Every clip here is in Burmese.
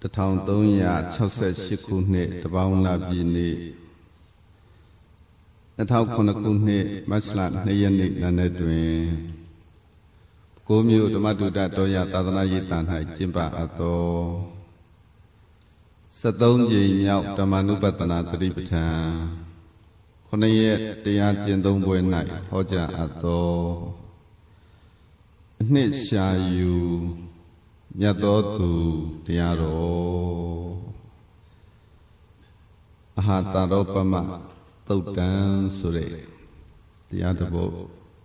1368ခုနှစ်တပေါင်းလပြည်နေ့2009ခုနှစ်မတ်လ2ရက်နေ့နံနက်တွင်ကိုမျိုးဓမ္မတုဒ္ဒတော်ရသာသနာရေးတန်၌ကျင့်ပအပ်သော73ကြိမ်မြောက်ဓမ္မနုပတနာသတိပဋ္ဌာန်9ရက်တရားကျင့်သုံးပွဲ၌ဟောကြားအပ်သောအနှစ်ရှာယူမြတ်သောသူတရားတော်အဟာတာရောပမသုတ်တံဆိုတဲ့တရားတစ်ပုဒ်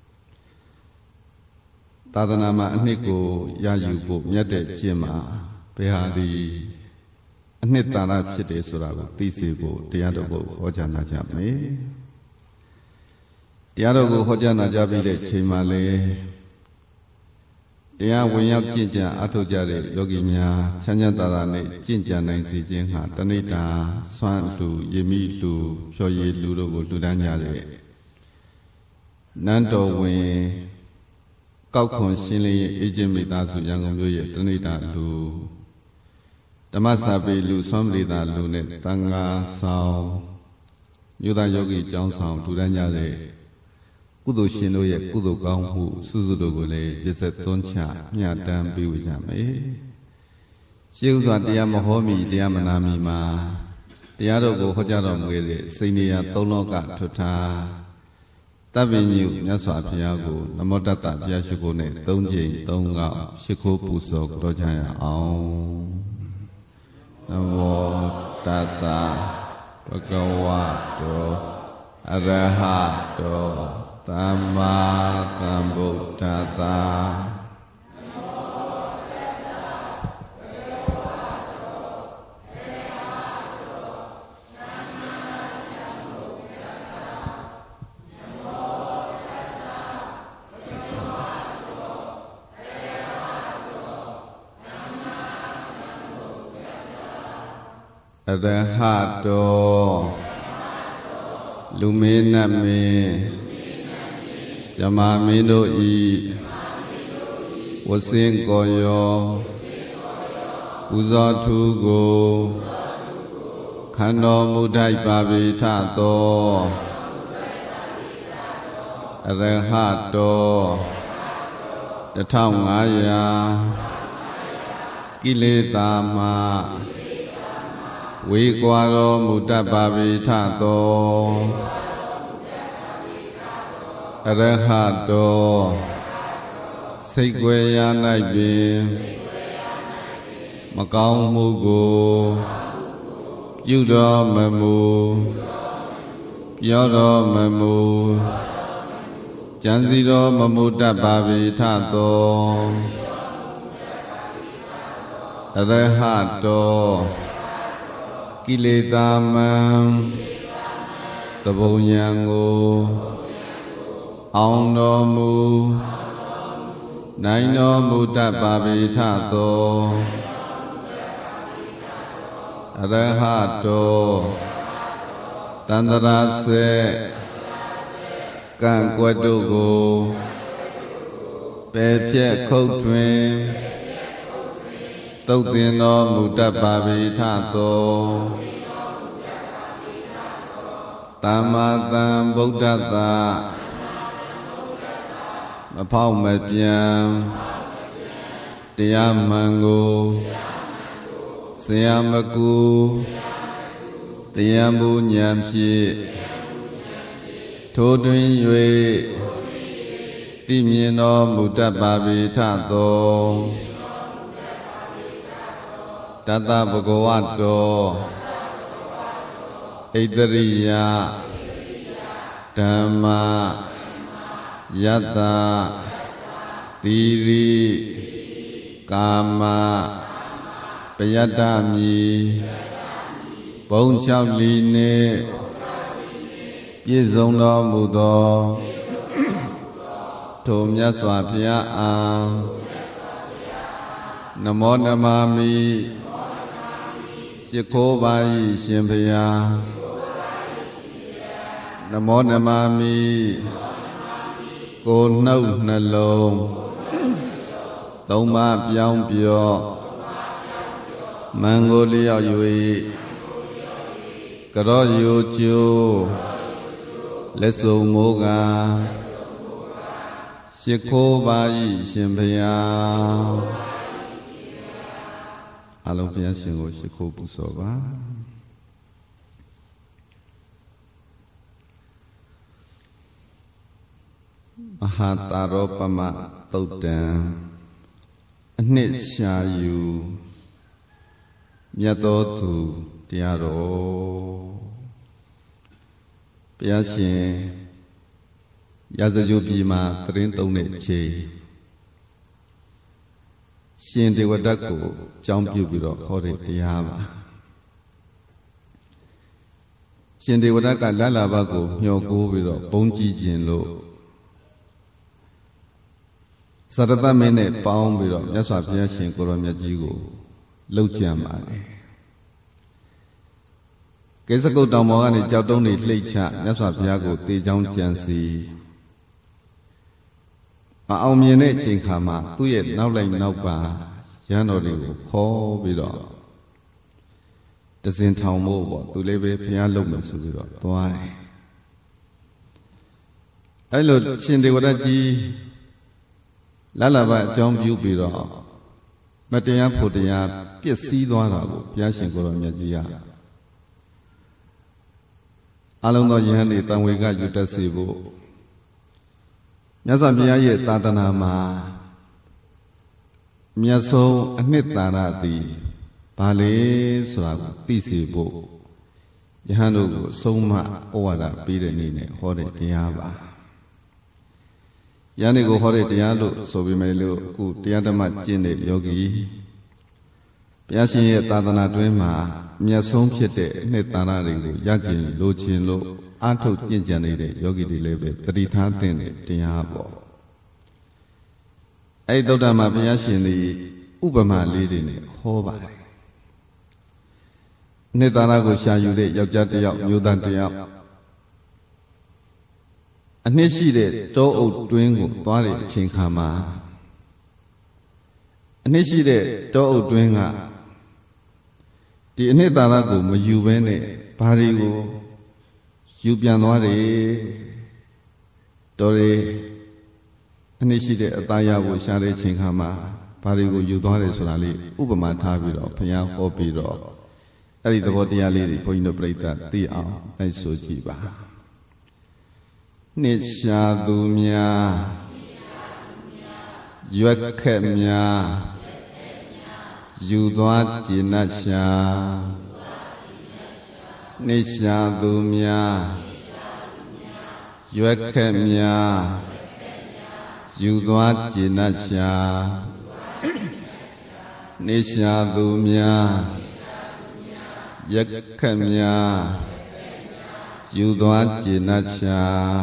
သာသနာမှာအနှစ်ကိုရယူဖို့မြတ်တဲ့ကျင့်မှာဘယ်ဟာဒီအနှစ်သာရဖြစ်တယ်ဆိုတာကိုသိစေဖို့တရားတော်ကိုဟောကြားနာကြမယ်တရားတော်ကိုဟောကြားနာကြပြီးတဲ့ချိန်မှာလေတရားဝင်ရောက်ကျင့်ကြံအထောက်ကြတဲ့ယောဂီများချမ်းသာသာနဲ့ကျင့်ကြံနိုင်စေခြင်းဟာတဏိတာစွမ်းလူယေမိလူဖြော်ရည်လူတို့ကိုလူတန်းကြတဲ့နန်းတော်ဝင်ကောက်ခွန်ရှင်းလင်းရေးအေဂျင့်မိသားစုရန်ကုန်မြို့ရဲ့တဏိတာလူဓမ္မစာပေလူစွမ်းပရိသလူနဲ့တန်ဃာဆောင်မြို့သားယောဂီကျောင်းဆောင်လူတန်းကြတဲ့ကုသိုလ်ရှင်တို့ရဲ့ကုသိုလ်ကောင်းမှုစုစုတို့ကိုလည်းပြည့်စုံသွန်းချမျှတမ်းပေးဝေကြမယ်။ရှေးဥစွာတရားမဟောမီတရားမနာမီမှာတရားတော်ကိုဟောကြားတော်မူတဲ့စိန်နေရသုံးလောကထွတ်ထားတပ်ပင်ညုမြတ်စွာဘုရားကိုနမောတတ္တဘုရားရှိခိုးနဲ့၃ကြိမ်၃ခေါက်ရှိခိုးပူဇော်ကြောကြရအောင်။နမောတတ္တဘဂဝတောအရဟတောသမ္မာသမ္ဗုဒ္ဓတ္တအရဟတောလူမေနတ်မေယမမင်းတို့ဤဝစင်ကိုယောပူဇော်ထူးကိုခန္တော်မူထိုက်ပါပေထသောအရဟတော1500ကိလေသာမှဝေကွာတော်မူတတ်ပါပေထသောအရဟတောစိတ်ွယ်ရ၌ပင်မကောင်းမှုကိုပြုတော်မမူပြောတော်မမူကြံစီတော်မမူတတ်ပါပေထသောအရဟတောကိလေသာမံတဘုံဉာဏ်ကိုအောင်တော်မူနိုင်တော်မူတတ်ပါပေထသောအရဟတောတန္တရာစေကံကွက်တို့ကိုပယ်ဖြတ်ခုတ်ထွင်သုတ်သင်တော်မူတတ်ပါပေထသောသမ္မာသမ္ဗုဒ္ဓတ္တမဖောက်မပြန်တရားမှန်ကိုဆရာမကူတရားမူဉာဏ်ဖြင့်ထိုတွင်၍သိမြင်တော်မူတတ်ပါပေထသောတတ္တဗုဂဝတောဣတရိယဓမ္မယတ္တသီရိကာမပယတ္တမိဘုံ6လီနှင့်ပြည့်စုံတော်မူသောထိုမြတ်စွာဘုရားအားနမောနမမိရှိခိုးပါ၏ရှင်ဘုရားနမောနမမိကိုယ်နှုတ်နှလုံးသုံးပါးပြောင်းပြောမန်ကိုလျောက်၍ကရော့ယူကျိုးလက်စုံမိုးကရှိခိုးပါ၏ရှင်ဘုရားအလုံးဘုရားရှင်ကိုရှိခိုးပူဇော်ပါမဟာတာရောပမသုတ်တံအနှစ်ရှာယူမြတ်သောသူတရားတော်ဘုရားရှင်ရာဇဂိုပြည်မှာသရင်သုံးတဲ့ချိန်ရှင်ဒေဝဒတ်ကိုကြောင်းပြုပြီးတော့ဟောတဲ့တရားပါရှင်ဒေဝဒတ်ကလလဘကိုမျှော်ကိုးပြီးတော့ဘုန်းကြီးခြင်းလို့သရတမင်းနဲ့ပေါင်းပြီးတော့မြတ်စွာဘုရားရှင်ကိုရောမြတ်ကြီးကိုလှုပ်ကြံပါတယ်ကိစ္စကုတ်တောင်ပေါ်ကနေကြောက်တုံးတွေလှိမ့်ချမြတ်စွာဘုရားကိုတေချောင်းကြံစီအောင်မြင်တဲ့အချိန်ခါမှာသူ့ရဲ့နောက်လိုက်နောက်ပါရဟန်းတော်တွေကိုခေါ်ပြီးတော့တစင်ထောင်ဖို့ပေါ့သူလည်းပဲဘုရားလုပ်မယ်ဆိုပြီးတော့သွားတယ်အဲ့လိုရှင်ဒေဝရတ်ကြီးလလဘအကြောင်းပြုပြီးတော့မတရားဖို့တရားပျက်စီးသွားတာကိုဘုရားရှင်ကိုရောမြတ်ကြီးကအလုံးသောယဟန်တွေတန်ဝေကယူတတ်စေဖို့မြတ်စွာဘုရားရဲ့သာသနာမှာမြတ်ဆုံးအနှစ်သာရသည်ဘာလဲဆိုတာကိုသိစေဖို့ယဟန်တို့ကိုအဆုံးအမဩဝါဒပေးတဲ့နေ့နဲ့ဟောတဲ့တရားပါယနေ့ကိုဟောတဲ့တရားလို့ဆိုပေမဲ့လို့အခုတရားဓမ္မကျင့်တဲ့ယောဂီဘုရားရှင်ရဲ့သာသနာတွင်မှာမြတ်ဆုံးဖြစ်တဲ့အနှစ်သာရတွေကိုရကျင်လိုချင်လို့အားထုတ်ကျင့်ကြံနေတဲ့ယောဂီတွေလည်းပဲတတိထားတဲ့တရားပေါ့အဲ့ဒီသုတ္တမဘုရားရှင်သည်ဥပမာလေးတွေနဲ့ဟောပါတယ်အနှစ်သာရကိုရှာယူတဲ့ယောက်ျားတစ်ယောက်မျိုးသားတစ်ယောက်အနှစ်ရှိတဲ့တောအုပ်တွင်းကိုသွားတဲ့အချိန်ခါမှာအနှစ်ရှိတဲ့တောအုပ်တွင်းကဒီအနှစ်သာရကိုမယူဘဲနဲ့ဘာတွေကိုယူပြန်သွားတယ်တော်ရအနှစ်ရှိတဲ့အသားရကိုရှာတဲ့အချိန်ခါမှာဘာတွေကိုယူသွားတယ်ဆိုတာလေးဥပမာထားပြီးတော့ဘုရားဟောပြီးတော့အဲ့ဒီသဘောတရားလေးတွေဘုန်းကြီးတို့ပြိဿသိအောင်လိုက်ဆိုကြည့်ပါနှစ်ရှာသူများရွက်ခက်များယူသွားကျင်တ်ရှာနှစ်ရှာသူများရွက်ခက်များယူသွားကျင်တ်ရှာနှစ်ရှာသူများရက်ခက်များယူသွားကျင်တ်ရှာ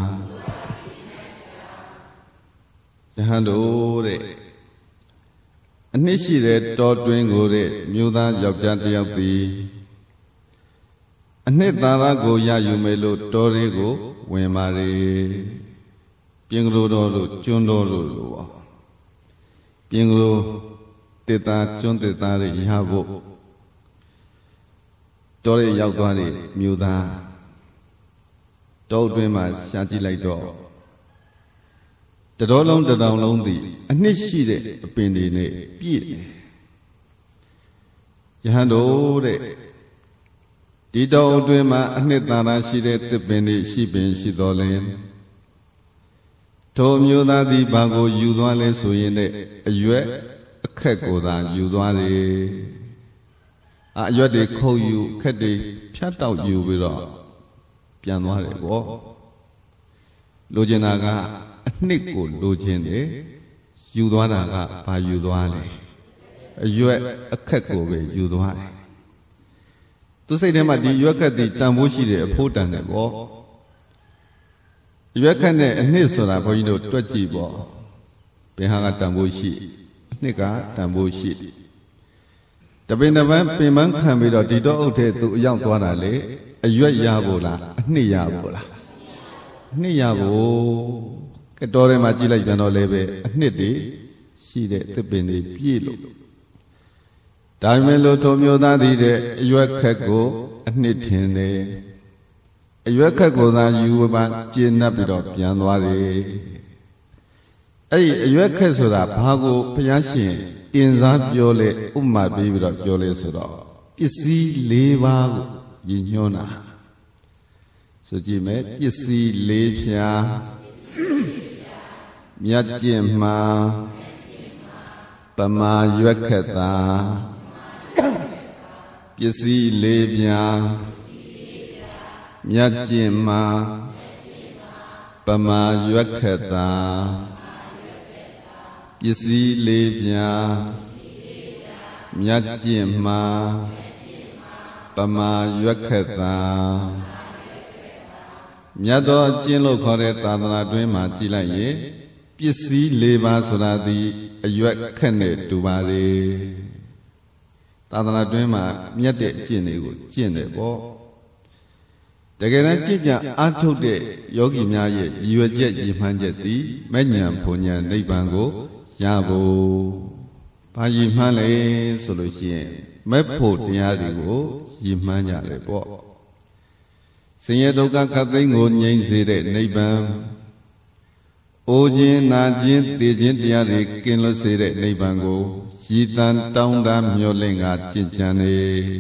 ယဟန်တို့တဲ့အနှစ်ရှိတဲ့တောတွင်းကိုတဲ့မြို့သားယောက်ျားတစ်ယောက်သည်အနှစ်သာရကိုရယူမယ်လို့တောတွေကိုဝင်ပါလေပြင်ကလေးတော်လို့ကျွန်းတော်လို့ပေါ့ပြင်ကလေးတေတာကျွန်းတေတာတွေရဖို့တောတွေရောက်သွားတဲ့မြို့သားတောအတွင်းမှာရှာကြည့်လိုက်တော့တတော်လုံးတတောင်လုံးသည်အနှစ်ရှိတဲ့အပင်တွေနဲ့ပြည့်တယ်ယဟန်တို့တဲ့ဒီတောအတွင်းမှာအနှစ်သာရရှိတဲ့သစ်ပင်တွေရှိပင်ရှိတော်လဲထိုမျိုးသားသည်ဘာကိုယူသွားလဲဆိုရင်တဲ့အရွက်အခက်ကိုသာယူသွားတယ်အရွက်တွေခုတ်ယူအခက်တွေဖြတ်တောက်ယူပြီးတော့ပြန်သွားတယ်ပေါ့လိုချင်တာကအနှစ်ကိုလိုချင်တယ်ယူသွားတာကဘာယူသွားလဲအရွက်အခက်ကိုပဲယူသွားတယ်သူစိတ်ထဲမှာဒီရွက်ခက်သည်တန်ဖိုးရှိတယ်အဖို့တန်တယ်ပေါ့ရွက်ခက်နဲ့အနှစ်ဆိုတာဘုန်းကြီးတို့တွက်ကြည့်ပေါ့ဘယ်ဟာကတန်ဖိုးရှိအနှစ်ကတန်ဖိုးရှိတပင်တပန်းပင်ပန်းခံပြီးတော့ဒီတော့အုပ်ထဲသူအရောက်သွားတာလေအရွက်ရဖို့လားအနှစ်ရဖို့လားအနှစ်ရဖို့ကတော်ထဲမှာကြည့်လိုက်ပြန်တော့လည်းပဲအနှစ်တွေရှိတဲ့သစ်ပင်တွေပြည့်လို့တဒါပေမဲ့လို့ထိုမျိုးသားသည်တဲ့အရွက်ခက်ကိုအနှစ်ထင်တယ်အရွက်ခက်ကိုသာယူပန်းကျေနပ်ပြီးတော့ပြန်သွားတယ်အဲ့ဒီအရွက်ခက်ဆိုတာဘာကိုဘုရားရှင်တင်စားပြောလဲဥပမာပေးပြီးတော့ပြောလဲဆိုတော့ပစ္စည်း၄ပါးကိုရည်ညွှန်းတာဆိုကြည့်မယ်ပစ္စည်း၄ဖြာမြတ်ကျင့်မှာပမာရွက်ခက်တာပစ္စည်း၄ဖြာမြတ်ကျင့်မှာပမာရွက်ခက်တာပစ္စည်း၄ဖြာမြတ်ကျင့်မှာပမာရွက်ခက်တာမြတ်သောကျင့်လို့ခေါ်တဲ့သာသနာတွင်မှာကြည်လိုက်ရင်ပစ္စည်း၄ပါးဆိုတာသည်အရွက်ခက်နဲ့တူပါလေသာသနာတွင်မှာမြတ်တဲ့အကျင့်တွေကိုကျင့်တယ်ပေါ့တကယ်တမ်းကြည်ကြအားထုတ်တဲ့ယောဂီများရဲ့ရည်ရွယ်ချက်ရည်မှန်းချက်သည်မဲ့ဉဏ်ဘုံဉဏ်နိဗ္ဗာန်ကိုရဖို့ဘာရည်မှန်းလဲဆိုလို့ရှိရင်မဲ့ဖို့တရားတွေကိုရည်မှန်းကြတယ်ပေါ့ဆင်းရဲဒုက္ခခတ်သိမ်းကိုငြိမ်းစေတဲ့နိဗ္ဗာန်အိုခြင်းနာခြင်းသိခြင်းတရားတွေကင်းလွတ်စေတဲ့နိဗ္ဗာန်ကိုရည်တန်တောင်းတမျှော်လင့်ကကြင်ကြံနေ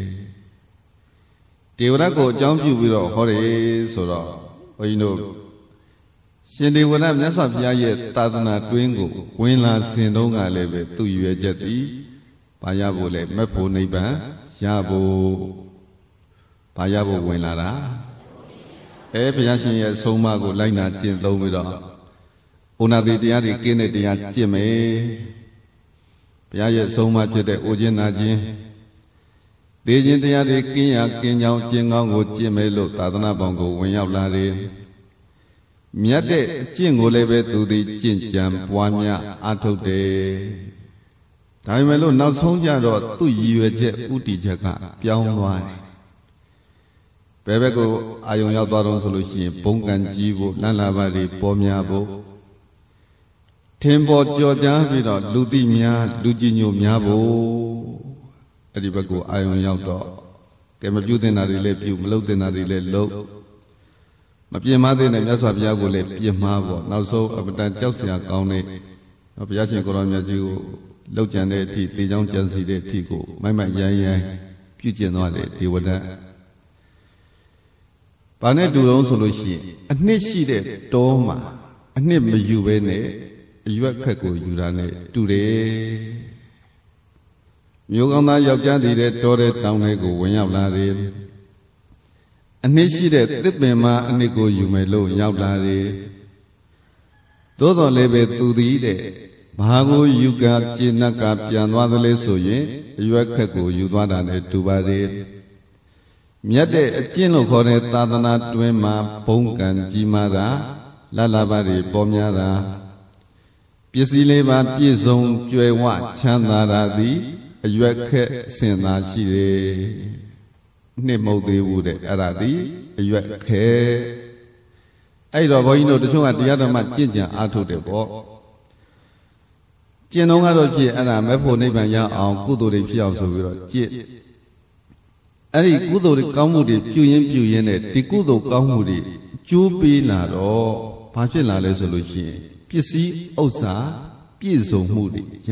တေဝရကိုအကြောင်းပြုပြီးတော့ဟောတယ်ဆိုတော့ဘုန်းကြီးတို့ရှင်တေဝရမြတ်စွာဘုရားရဲ့သာသနာတွင်ကိုဝင်လာစဉ်တုန်းကလည်းပဲသူ့ရွယ်ချက်သည်ဘာရဖို့လဲမက်ဖို့နိဗ္ဗာန်ရဖို့ဘာရဖို့ဝင်လာတာဘုရားရှင်ရဲ့ဆုံးမကိုလိုက်နာကျင့်သုံးပြီးတော့ဩနာတိတရားတွေကင်းတဲ့တရားကျင့်မယ်ဘုရားရဲ့ဆုံးမဖြစ်တဲ့အိုခြင်းနာခြင်းဒေခြင်းတရားတွေကင်းရကင်းကြောင်းကျင့်ကောင်းကိုကျင့်မယ်လို့သာသနာ့ဘောင်ကိုဝင်ရောက်လာတယ်မြတ်တဲ့အကျင့်ကိုလည်းပဲသူသည်ကျင့်ကြံပွားများအားထုတ်တယ်ဒါပေမဲ့လို့နောက်ဆုံးကြတော့သူ့ရည်ရွယ်ချက်ဥတီချက်ကပြောင်းသွားတယ်ဘယ်ဘက်ကိုအာယုံရောက်သွားတော့ဆိုလို့ရှိရင်ဘုံကံကြီးဖို့လန့်လာပါတွေပေါ်များဖို့ထင်ပေါ်ကြော်ကြားပြီးတော့လူသိများလူကြည်ညိုများဖို့အဲ့ဒီဘက်ကိုအာယုံရောက်တော့ကဲမပြုတင်တာတွေလည်းပြုမလုပ်တင်တာတွေလည်းလုပ်မပြင်းမသေးနဲ့မြတ်စွာဘုရားကိုလည်းပြင်းမှားပေါ့နောက်ဆုံးအပတန်ကြောက်စရာကောင်းတဲ့ဘုရားရှင်ကိုရောမြတ်ကြီးကိုလောက်ကြံတဲ့အထိတေချောင်းကြံစီတဲ့အထိကိုမိုက်မိုက်ရိုင်းရိုင်းပြုကျင့်သွားတယ်ဒေဝဒတ်ဘာနဲ့တူတော့ဆိုလို့ရှိရင်အနှစ်ရှိတဲ့တောမှာအနှစ်မယူဘဲနဲ့အရွက်ခက်ကိုယူတာနဲ့တူတယ်မျိုးကောင်းသားယောက်ျားတည်တဲ့တောတဲ့တောင်တွေကိုဝင်ရောက်လာတယ်အနှစ်ရှိတဲ့သစ်ပင်မှာအနှစ်ကိုယူမယ်လို့ရောက်လာတယ်သို့တော်လည်းပဲသူသည်တဲ့ဘာကိုယူကကျင့်ကပြန်သွားသလဲဆိုရင်အရွက်ခက်ကိုယူသွားတာနဲ့တူပါတယ်မြတ်တဲ့အကျင့်လို့ခေါ်တဲ့သာသနာတွင်မှာဘုံကံကြီးမားတာလလဘတွေပေါ်များတာပစ္စည်းလေးပါပြည့်စုံကြွယ်ဝချမ်းသာတာသည်အရွက်ခက်စင်သာရှိတယ်နှစ်မဟုတ်သေးဘူးတဲ့အဲ့ဒါသည်အရွက်ခဲအဲ့တော့ဘုန်းကြီးတို့တချို့ကတရားဓမ္မကျင့်ကြံအားထုတ်တယ်ပေါ့ကျင့်တော့ကတော့ဖြစ်အဲ့ဒါမဲ့ဖို့နိဗ္ဗာန်ရအောင်ကုသိုလ်တွေဖြစ်အောင်ဆိုပြီးတော့ကျင့်အဲ့ဒီကုသိုလ်တွေကောင်းမှုတွေပြုရင်နဲ့ဒီကုသိုလ်ကောင်းမှုတွေကျိုးပေးလာတော့ဘာဖြစ်လာလဲဆိုလို့ရှိရင်ပစ္စည်းဥစ္စာပြည့်စုံမှုတွေရ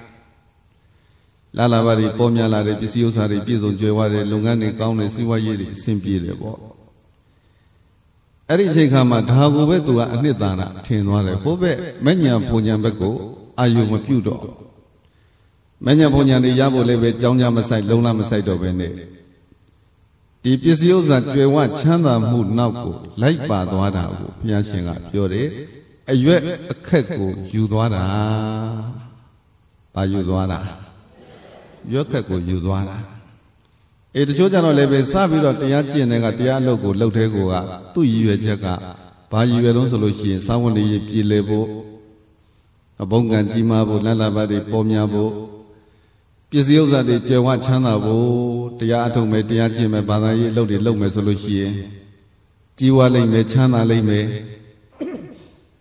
လာပါတွေပေါ်များလာတဲ့ပစ္စည်းဥစ္စာတွေပြည့်စုံကြွယ်ဝတဲ့လုပ်ငန်းတွေကောင်းတဲ့စီးပွားရေးတွေအဆင်ပြေတယ်ပေါ့အဲ့ဒီအချိန်ခါမှာဒါကိုပဲသူကအနှစ်သာရထင်သွားတယ်ဟိုဘက်မဉ္ဇဉ်ဘုံဉဏ်ဘက်ကိုအာယုမပြုတော့မဉ္ဇဉ်ဘုံဉဏ်တွေရဖို့လည်းပဲကြောင်းကြမဆိုင်လုံးလားမဆိုင်တော့ပဲနဲ့ဒီပစ္စည်းဥစ္စာကြွယ်ဝချမ်းသာမှုနောက်ကိုလိုက်ပါသွားတာကိုဘုရားရှင်ကပြောတယ်အရွက်အခက်ကိုယူသွားတာဘာယူသွားတာရွက်ခက်ကိုယူသွားတာတချို့ကြတော့လည်းပဲစပြီးတော့တရားကျင့်တဲ့ကတရားအလုပ်ကိုလှုပ်တဲ့ကိုကသူ့ရည်ရွယ်ချက်ကဘာရည်ရွယ်လို့ဆိုလို့ရှိရင်သာဝန်တွေပြည်လေဖို့အဘုံကံကြီးမားဖို့လတ်လဘတွေပေါ်များဖို့ပစ္စည်းဥစ္စာတွေကျေဝချမ်းသာဖို့တရားအထုတ်မယ်တရားကျင့်မယ်ဘာသာရေးအလုပ်တွေလုပ်မယ်ဆိုလို့ရှိရင်ကြီးဝါလိမ့်မယ်ချမ်းသာလိမ့်မယ်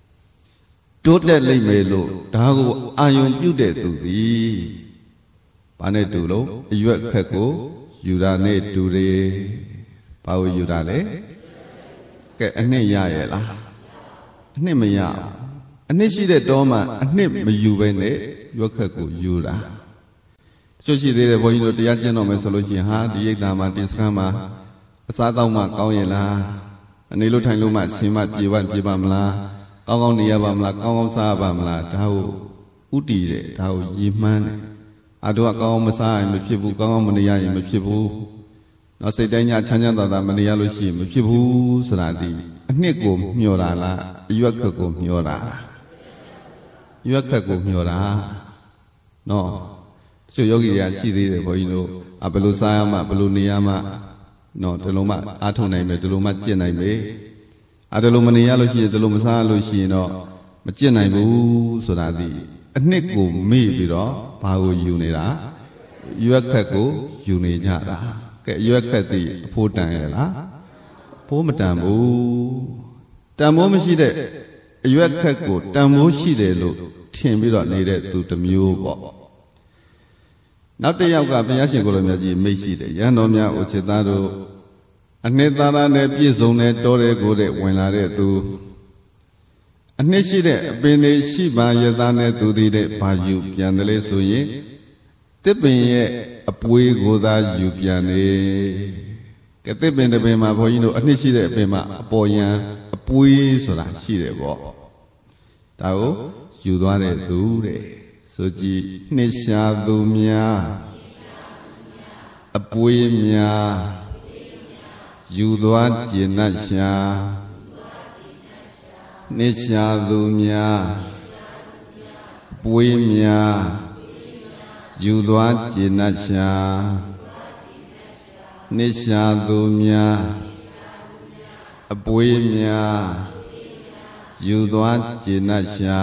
တိုးတက်လိမ့်မယ်လို့ဒါကိုအာယုံပြုတဲ့သူသည်ဘာနဲ့တူလို့အရွက်ခက်ကိုယူတာနဲ့တူတယ်ဘာကိုယူတာလဲကဲအနှစ်ရရဲ့လားအနှစ်မရအနှစ်ရှိတဲ့တောမှာအနှစ်မယူပဲနဲ့ရွက်ခက်ကိုယူတာတချို့ရှိသေးတယ်ဘုန်းကြီးတို့တရားကျင့်တော်မယ်ဆိုလို့ရှိရင်ဟာဒီရိတ်သားမှာဒီစခန်းမှာအစားတောက်မှကောင်းရဲ့လားအနေလို့ထိုင်လို့မှဆင်းမပြေပါမလားကောင်းကောင်းနေရပါမလားကောင်းကောင်းစားပါမလားဒါကိုဥတည်တယ်ဒါကိုရည်မှန်းတယ်အတို့ကကောင်းကောင်းမစားရင်မဖြစ်ဘူးကောင်းကောင်းမနေရရင်မဖြစ်ဘူးနောက်စိတ်တိုင်းညချမ်းချမ်းသာသာမနေရလို့ရှိရင်မဖြစ်ဘူးဆိုတာဒီအနှစ်ကိုမျှော်တာလားအရွက်ခက်ကိုမျှော်တာရွက်ခက်ကိုမျှော်တာနော်တချို့ယောဂီတွေကရှိသေးတယ်ဘုန်းကြီးတို့ဘယ်လိုစားရမှဘယ်လိုနေရမှနော်ဒီလိုမှအားထုတ်နိုင်မယ်ဒီလိုမှကျင့်နိုင်မယ်ဒီလိုမနေရလို့ရှိရင်ဒီလိုမစားလို့ရှိရင်တော့မကျင့်နိုင်ဘူးဆိုတာဒီအနှစ်ကိုမေ့ပြီးတော့ဘာကိုယူနေတာရွက်ခက်ကိုယူနေကြတာကဲရွက်ခက်သည်အဖိုးတန်ရဲ့လားဘိုးမတန်ဘူးတန်မိုးမရှိတဲ့အရွက်ခက်ကိုတန်မိုးရှိတယ်လို့ထင်ပြီးတော့နေတဲ့သူတစ်မျိုးပေါ့နောက်တစ်ယောက်ကဘုရားရှင်ကိုလိုမြတ်ကြီးမိတ်ရှိတယ်ရဟန်းတော်များဥစ္စေသားတို့အနှစ်သာရနဲ့ပြည့်စုံတဲ့တောတဲ့ကိုတဲ့ဝင်လာတဲ့သူအနှစ်ရှိတဲ့အပင်တွေရှိပါရဲ့သားနဲ့သူသည်တဲ့ဘာယူပြန်တယ်လေဆိုရင်တစ်ပင်ရဲ့အပွေးကိုသာယူပြန်နေကဲတစ်ပင်တစ်ပင်မှာဘုန်းကြီးတို့အနှစ်ရှိတဲ့အပင်မှာအပေါ်ယံအပွေးဆိုတာရှိတယ်ပေါ့ဒါကိုယူသွားတဲ့သူတဲ့ဆိုကြည်နှစ်ရှာသူများအပွေးများယူသွားကျင်တ်ရှာနှစ်ရှာသူများပွေးများယူသွားကျင်တ်ရှာနှစ်ရှာသူများအပွေးများယူသွားကျင်တ်ရှာ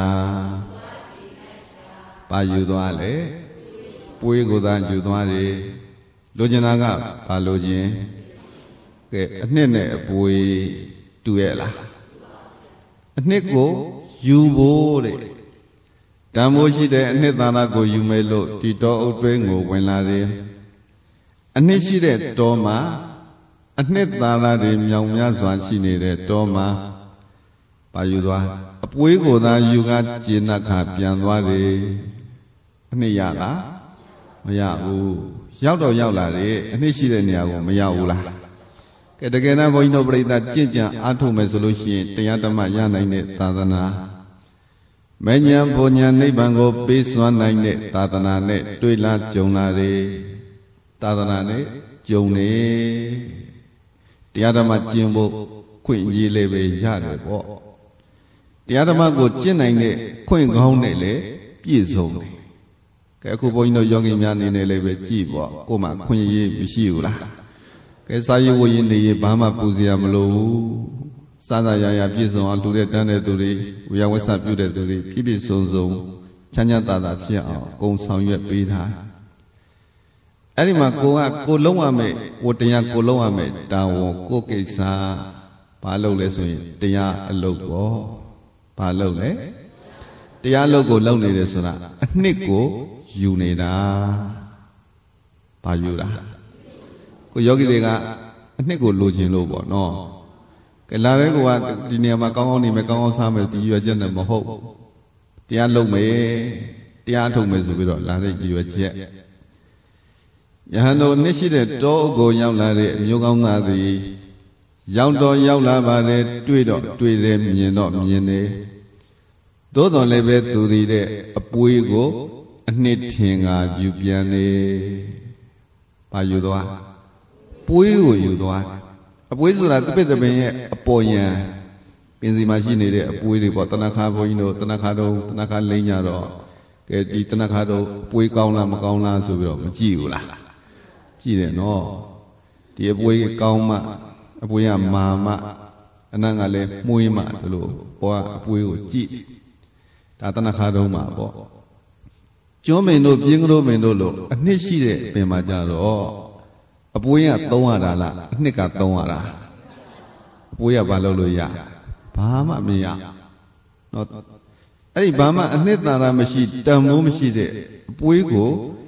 ဘာယူသွားလဲပွေးကိုသာယူသွားတယ်လိုချင်တာကဘာလိုချင်ကဲအနှစ်နဲ့အပွေးတူရဲ့လားအနှစ်ကိုယူဖို့တဲ့တန်မိုးရှိတဲ့အနှစ်သာရကိုယူမယ်လို့ဒီတောအုပ်တွင်းကိုဝင်လာတယ်အနှစ်ရှိတဲ့တောမှာအနှစ်သာရတွေမြောင်များစွာရှိနေတဲ့တောမှာပါယူသွားအပွေးကိုသာယူကကျေနပ်ခါပြန်သွားတယ်အနှစ်ရလားမရဘူးရောက်တော့ရောက်လာတယ်အနှစ်ရှိတဲ့နေရာကိုမရောက်ဘူးလားကဲတကယ်တော့ဘုန်းကြီးတို့ပြိဿကြင့်ကြံအားထုတ်မယ်ဆိုလို့ရှိရင်တရားဓမ္မရနိုင်တဲ့သာသနာမဉ္ဇဉ်ဘုံဉ္ဇဉ်နိဗ္ဗာန်ကိုပေးစွမ်းနိုင်တဲ့သာသနာနဲ့တွေ့လာကြုံလာတယ်သာသနာနဲ့ကြုံနေတရားဓမ္မကျင့်ဖို့ခွင့်ရည်လေးပဲရတယ်ပေါ့တရားဓမ္မကိုကျင့်နိုင်တဲ့ခွင့်ကောင်းနဲ့လည်းပြည့်စုံတယ်ကဲအခုဘုန်းကြီးတို့ယောဂီများအနေနဲ့လည်းပဲကြည့်ပေါ့ကိုယ်မှခွင့်ရည်မရှိဘူးလားကဲစာရေးဝရင်နေရဘာမှပူစရာမလိုဘူးစားစားရရပြည့်စုံအောင်လူတဲ့တန်းတဲ့သူတွေဝရဝဆပြုတဲ့သူတွေပြည့်ပြည့်စုံစုံချမ်းချမ်းသာသာဖြစ်အောင်အကုန်ဆောင်ရွက်ပေးတာအဲ့ဒီမှာကိုလုံးရမယ်ဝတ္တရားကိုလုံးရမယ်တာဝန်ကိုကိစ္စဘာလုပ်လဲဆိုရင်တရားအလုပ်ပေါ့ဘာလုပ်လဲတရားအလုပ်ကိုလုပ်နေတယ်ဆိုတာအနှစ်ကိုယူနေတာဘာယူတာကိုယောဂီတွေကအနှစ်ကိုလိုချင်လို့ပေါ့နော်ကဲလာတဲ့ကောဒီနေရာမှာကောင်းကောင်းနေမယ်ကောင်းကောင်းစားမယ်ဒီရွယ်ချက်နဲ့မဟုတ်တရားလုပ်မယ်တရားထုတ်မယ်ဆိုပြီးတော့လာတဲ့ရွယ်ချက်ယဟန်တို့နှစ်ရှိတဲ့တောအုပ်ကိုရောက်လာတဲ့အမျိုးကောင်းသားသည်ရောက်တော့ရောက်လာပါတယ်တွေ့တော့တွေ့တယ်မြင်တော့မြင်တယ်သို့တော်လည်းပဲသူသည်တဲ့အပွေးကိုအနှစ်ထင်ကယူပြန်နေဘာယူသွားပွေးကိုယူသွားအပွေးဆိုတာတပည့်တပင်ရဲ့အပေါ်ယံပင်စီမှာရှိနေတဲ့အပွေးတွေပေါ့တဏ္ဍခါဘုန်းကြီးတို့တဏ္ဍခါတော့တဏ္ဍခါလိမ့်ကြတော့ကဲဒီတဏ္ဍခါတော့ပွေးကောင်းလားမကောင်းလားဆိုပြီးတော့မကြည့်ဘူးလားကြည့်တယ်နော်ဒီအပွေးကောင်းမှအပွေးကမာမှအနံ့ကလည်းမှုေးမှဒီလိုဘောကအပွေးကိုကြည့်ဒါတဏ္ဍခါတော့မှာပေါ့ကျွန်းမင်းတို့ပြင်းကလေးမင်းတို့လို့အနှစ်ရှိတဲ့ပင်မှာကြတော့အပွေးကသုံးရတာလားအနှစ်ကသုံးရတာအပွေးကဘာလုပ်လို့ရဘာမှမရနော်အဲ့ဒီဘာမှအနှစ်သာရမရှိတန်မိုးမရှိတဲ့အပွေးကို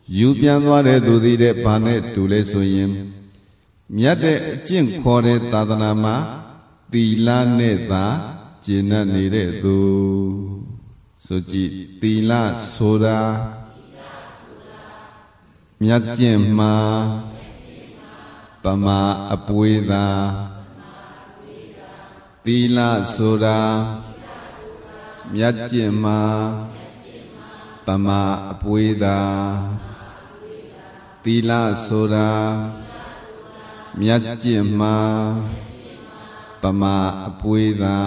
ယူပြန်သွားတဲ့သူသည်တဲ့ဘာနဲ့တူလဲဆိုရင်မြတ်တဲ့အကျင့်ခေါ်တဲ့သာသနာမှာသီလနဲ့သာကျင့်နေတဲ့သူဆိုကြည့်သီလဆိုတာမြတ်ကျင့်မှာပမာအပွေသာသီလဆိုတာမြတ်ကျင့်မှာပမာအပွေသာသီလဆိုတာမြတ်ကျင့်မှာပမာအပွေသာ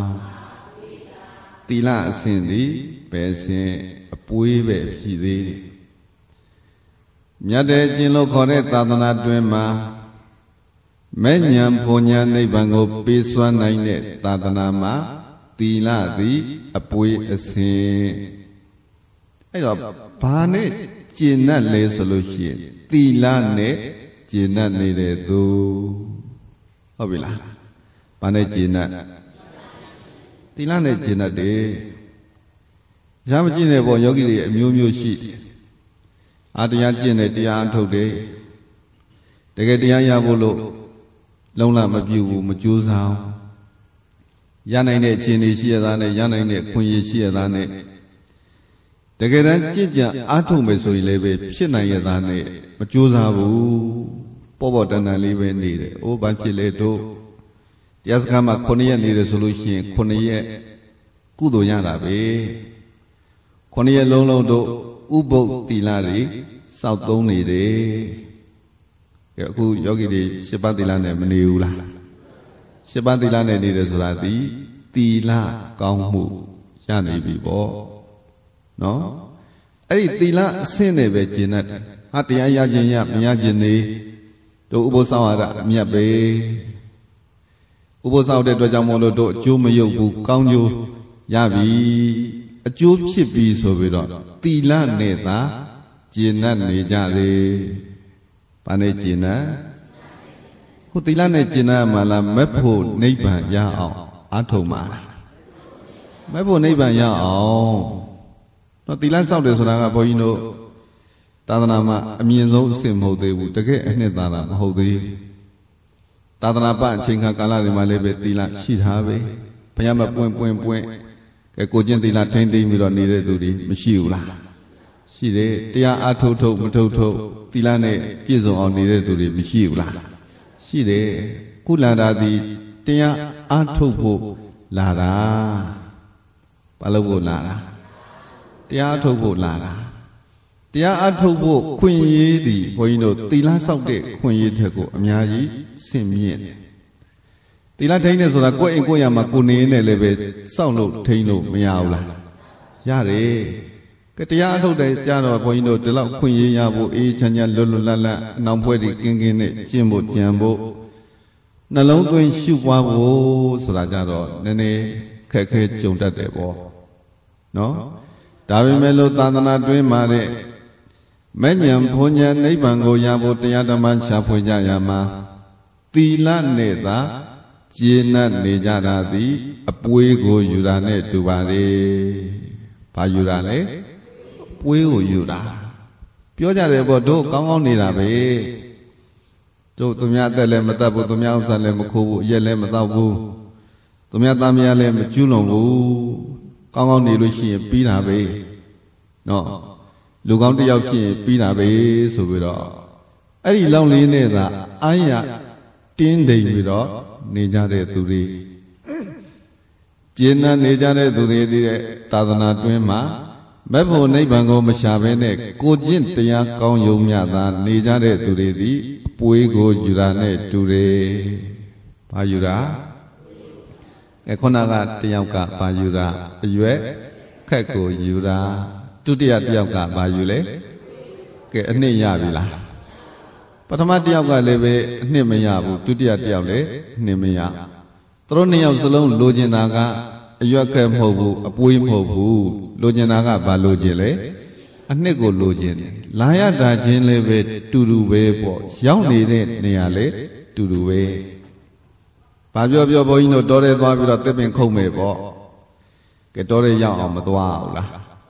သီလအစဉ်သည်ဘယ်စဉ်အပွေပဲဖြစ်သေးတယ်မြတ်တဲ့ကျင့်လို့ခေါ်တဲ့သာသနာတွင်မှာမဲ့ညာဘုံညာနိဗ္ဗာန်ကိုပေးစွမ်းနိုင်တဲ့သာသနာမှာသီလသည်အပွေအစဉ်အဲ့တော့ဘာနဲ့ကျင့်တတ်လဲဆိုလို့ရှိရင်သီလနဲ့ကျင့်တတ်နေတဲ့သူဟုတ်ပြီလားဘာနဲ့ကျင့်တတ်သီလနဲ့ကျင့်တတ်တယ်ရမကျင့်တဲ့ဘောယောဂီတွေအမျိုးမျိုးရှိအာတရားကျင့်တယ်တရားအထုတ်တယ်တကယ်တရားရဖို့လို့လုံးလမပြုဘူးမကြိုးစားရနိုင်တဲ့အခြေအနေရှိရတာနဲ့ရနိုင်တဲ့ခွင့်ရရှိရတာနဲ့တကယ်တမ်းကြင်ကြံအားထုတ်မယ်ဆိုရင်လည်းပဲဖြစ်နိုင်ရတာနဲ့မကြိုးစားဘူးပေါ့ပေါ့တန်တန်လေးပဲနေတယ်။အိုးဘာဖြစ်လဲတို့တရားစခန်းမှာ9ရက်နေတယ်ဆိုလို့ရှိရင်9ရက်ကုသိုလ်ရတာပဲ။9ရက်လုံးလုံးတို့ဥပုပ်သီလတွေစောက်သုံးနေတယ်။အခုယောဂီတွေ7ပါးသီလနဲ့မနေဘူးလား။7ပါးသီလနဲ့နေတယ်ဆိုတာဒီသီလကောင်းမှုရနေပြီပေါ့။နော်အဲ့ဒီသီလအဆင့်နဲ့ပဲကျင့်တတ်တယ်ဟာတရားရခြင်းရမရခြင်းနေတို့ဥပုသ်ဆောင်ရတာအမြတ်ပဲဥပုသ်ဆောင်တဲ့အတွက်ကြောင့်မို့လို့တို့အကျိုးမယုတ်ဘူးကောင်းကျိုးရပြီအကျိုးဖြစ်ပြီဆိုပြီးတော့သီလနဲ့သာကျင့်တတ်နေကြတယ်ဘာနဲ့ကျင့်တတ်ခုသီလနဲ့ကျင့်တတ်မှလားမက်ဖို့နိဗ္ဗာန်ရအောင်အားထုတ်မှာမက်ဖို့နိဗ္ဗာန်ရအောင်တော့သီလစောင့်တယ်ဆိုတာကဘုန်းကြီးတို့သာသနာမှာအမြင့်ဆုံးအဆင့်မဟုတ်သေးဘူးတကယ်အနှစ်သာရမဟုတ်သေးဘူးသာသနာပအချိန်ခါကာလတွေမှာလည်းပဲသီလရှိထားပဲဘုရားမပွင့်ကဲကိုကျင့်သီလထိမ့်သိမ့်ပြီးတော့နေတဲ့သူတွေမရှိဘူးလားရှိတယ်တရားအားထုတ်မထုတ်သီလနဲ့ပြည့်စုံအောင်နေတဲ့သူတွေမရှိဘူးလားရှိတယ်ကုလန္တာသည်တရားအားထုတ်ဖို့လာတာဘာလို့ဖို့လာတာတရားအထုတ်ဖို့လာတာတရားအထုတ်ဖို့ခွင့်ရည်သည်ဘုန်းကြီးတို့သီလဆောက်တဲ့ခွင့်ရည်ထက်ကိုအများကြီးဆင့်မြင့်တယ်သီလထိန်းတယ်ဆိုတာကိုယ့်အိမ်ကိုယ့်ရမှာကိုနေနေလည်းပဲစောင့်လို့ထိန်းလို့မရဘူးလားရတယ်ကတရားအထုတ်တယ်ကြတော့ဘုန်းကြီးတို့ဒီလောက်ခွင့်ရည်ရဖို့အေးချမ်းချမ်းလွတ်လွတ်လပ်လပ်အနောင်ဖွဲ့တွေကင်းနဲ့ကျင့်ဖို့ကြံဖို့နှလုံးသွင်းရှုပွားဖို့ဆိုတာကြတော့နည်းနည်းခက်ခဲကြုံတတ်တယ်ပေါ့နော်ဒါပေမဲ့လို့သာသနာတွင်းမှာတဲ့မဲ့ဉဏ်ဘုံဉဏ်နိဗ္ဗာန်ကိုရဖို့တရားဓမ္မရှာဖွေကြရမှာသီလနဲ့သာကျင့်နေကြတာသည်အပွေးကိုယူတာနဲ့တူပါလေဘာယူတာလဲပွေးကိုယူတာပြောကြတယ်ပေါ့တို့ကောင်းကောင်းနေတာပဲတို့သူများအသက်လည်းမတတ်ဘူးသူများဥစ္စာလည်းမခိုးဘူးအရက်လည်းမတောက်ဘူးသူများသားမယားလည်းမကျူးလွန်ဘူးကောင်းကောင်းနေလို့ရှိရင်ပြီးတာပဲနော်လူကောင်းတစ်ယောက်ဖြစ်ရင်ပြီးတာပဲဆိုပြီးတော့အဲ့ဒီလောက်လေးနဲ့သာအာရတင်းတိမ်ပြီးတော့နေကြတဲ့သူတွေကျင့်နေကြတဲ့သူတွေဒီတဲ့သာသနာတွင်းမှာမက်ဖို့နိဗ္ဗာန်ကိုမရှာဘဲနဲ့ကိုကျင့်တရားကောင်းယုံမြသာနေကြတဲ့သူတွေသည်အပွေးကိုယူတာနဲ့တူတယ်ဘာယူတာခုနကတယောက်ကဘာယူတာအရွယ်ခက်ကိုယူတာဒုတိယတယောက်ကဘာယူလဲကဲအနှစ်ရပြီလားပထမတယောက်ကလည်းပဲအနှစ်မရဘူးဒုတိယတယောက်လည်းအနှစ်မရသူတို့နှစ်ယောက်စလုံးလိုချင်တာကအရွယ်ခက်မဟုတ်ဘူးအပွေးမဟုတ်ဘူးလိုချင်တာကဘာလိုချင်လဲအနှစ်ကိုလိုချင်တယ်လာရတာချင်းလည်းပဲတူတူပဲပေါ့ရောက်နေတဲ့နေရာလည်းတူတူပဲဘာပြောဘုန်းကြီးတို့တော်တယ်သွားပြီးတော့တစ်ပင်ခုံမဲ့ပေါ့ကဲတော်တယ်ရောက်အောင်မသွားဘူးလား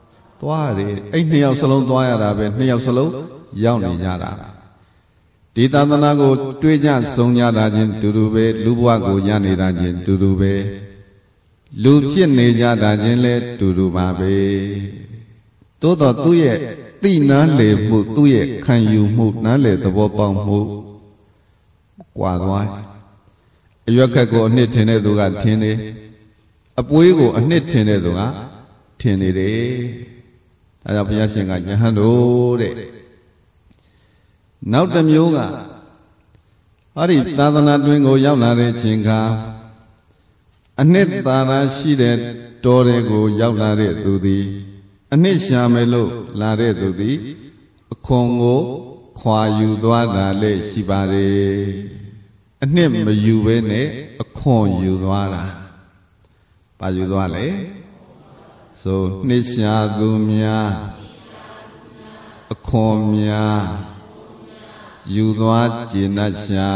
သွားတယ်အဲ့နှစ်ယောက်စလုံးသွားရတာပဲနှစ်ယောက်စလုံးရောက်နေကြတာဒီသာသနာကိုတွေးကြဆုံးကြတာချင်းတူတူပဲလူဘဝကိုရနေတာချင်းတူတူပဲလူဖြစ်နေကြတာချင်းလဲတူတူပါပဲသို့တော့သူ့ရဲ့သိနားလေမှုသူ့ရဲ့ခံယူမှုနားလေသဘောပေါက်မှုကွာသွားအရွက်ခက်ကိုအနှစ်ထင်တဲ့သူကထင်တယ်အပွေးကိုအနှစ်ထင်တဲ့သူကထင်နေတယ်ဒါကြောင့်ဘုရားရှင်ကယဟန်တို့တဲ့နောက်တစ်မျိုးကဟောဒီသာသနာတွင်ကိုရောက်လာတဲ့ချိန်ကအနှစ်သာရရှိတဲ့တော်တွေကိုရောက်လာတဲ့သူသည်အနှစ်ရှာမယ်လို့လာတဲ့သူသည်အခွန်ကိုခွာယူသွားတာလည်းရှိပါတယ်အနှစ်မယူဘဲနဲ့အခွန်ယူသွားတာပါယူသွားလေဆိုနှစ်ရှာသူများအခွန်များယူသွားကျေနပ်ရှာ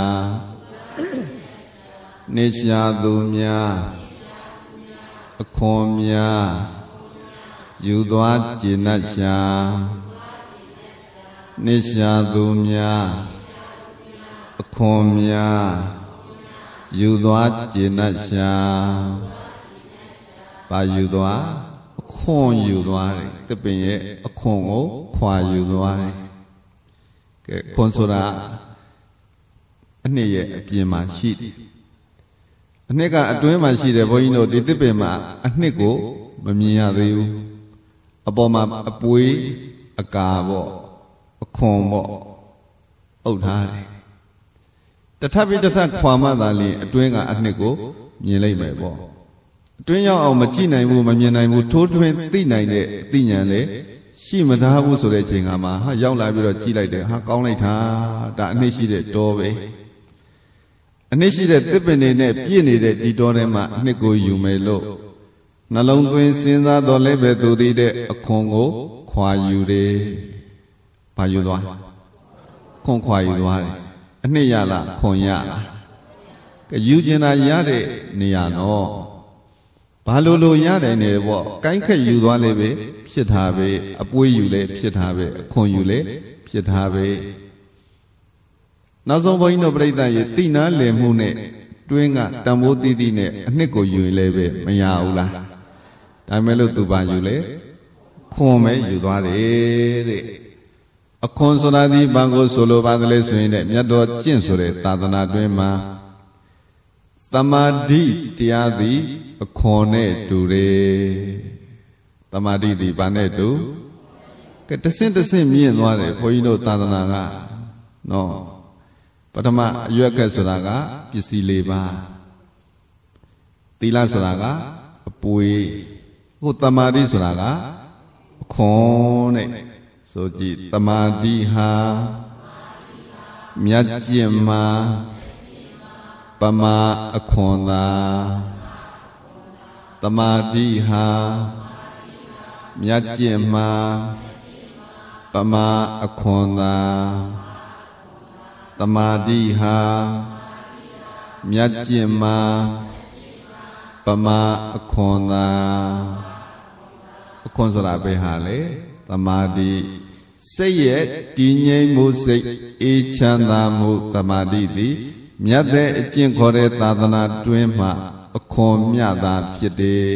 နှစ်ရှာသူများအခွန်များယူသွားကျေနပ်ရှာနှစ်ရှာသူများအခွန်များယူသွားကျေနပ်ရှာပါယူသွားအခွန်ယူသွားတယ်တပင်ရဲ့အခွန်ကိုခွာယူသွားတယ်ကဲခွန်ဆိုတာအနှစ်ရဲ့အပြင်မှာရှိတယ်အနှစ်ကအတွင်းမှာရှိတယ်ဘုန်းကြီးတို့ဒီတပင်မှာအနှစ်ကိုမမြင်ရသေးဘူးအပေါ်မှာအပွေးအကာပေါ့အခွန်ပေါ့အုပ်ထားတယ်တထပ်ပြီးတထပ်ခွာမှသာလျှင်အတွင်းကအနှစ်ကိုမြင်လိုက်မယ်ပေါ့အတွင်းရောက်အောင်မကြည့်နိုင်ဘူးမမြင်နိုင်ဘူးထိုးထွင်းသိနိုင်တဲ့အသိဉာဏ်လေရှိမသားဘူးဆိုတဲ့ချိန်ကမှဟာရောက်လာပြီးတော့ကြည့်လိုက်တယ်ဟာကောင်းလိုက်တာဒါအနှစ်ရှိတဲ့တောပဲအနှစ်ရှိတဲ့သစ်ပင်တွေနဲ့ပြည့်နေတဲ့ဒီတောထဲမှာအနှစ်ကိုယူမယ်လို့နှလုံးသွင်းစဉ်းစားတော်လဲပဲသူသည်တဲ့အခွန်ကိုခွာယူတယ်။ဘာယူသွားခွန်ခွာယူသွားတယ်အနှစ်ရလားခွန်ရလားကယူကျင်တာရတဲ့နေရာတော့ဘာလို့ရတယ်နေပေါ့ကိုင်းခက်ယူသွားလေပဲဖြစ်တာပဲအပွေးယူလေဖြစ်တာပဲအခွန်ယူလေဖြစ်တာပဲနောက်ဆုံးဘုန်းကြီးတို့ပြိဿရဲ့တိနာလည်မှုနဲ့တွင်းကတံမိုးတီးတီးနဲ့အနှစ်ကိုယူရင်လည်းပဲမရဘူးလားဒါမဲ့လို့သူပါယူလေခွန်ပဲယူသွားတယ်တဲ့အခွန်ဆိုတာဒီဘာကိုဆိုလိုပါသလဲဆိုရင်မြတ်တော်ကျင့်ဆိုတဲ့သာသနာတွင်မှာသမာဓိတရားသည်အခွန်နဲ့တူတယ်သမာဓိသည်ဘာနဲ့တူကတဆင့်တဆင့်မြင့်သွားတယ်ဘုန်းကြီးတို့သာသနာကနော်ပထမအရွက်ကဆိုတာကပစ္စည်း၄ပါးသီလဆိုတာကအပွေကိုသမာဓိဆိုတာကအခွန်နဲ့ဆိုကြည့်သမာဓိဟာမြတ်ကျင့်မှာပမာအခွန်သာသမာဓိဟာမြတ်ကျင့်မှာပမာအခွန်သာသမာဓိဟာမြတ်ကျင့်မှာပမာအခွန်သာအခွန်ဆိုတာဘယ်ဟာလဲသမာဓိစိတ်ရဲ့တည်ငြိမ်မှုစိတ်အေးချမ်းသာမှုသမာဓိသည်မြတ်တဲ့အကျင့်ခေါ်တဲ့သာသနာတွင်မှအခွန်မြတ်သာဖြစ်တယ်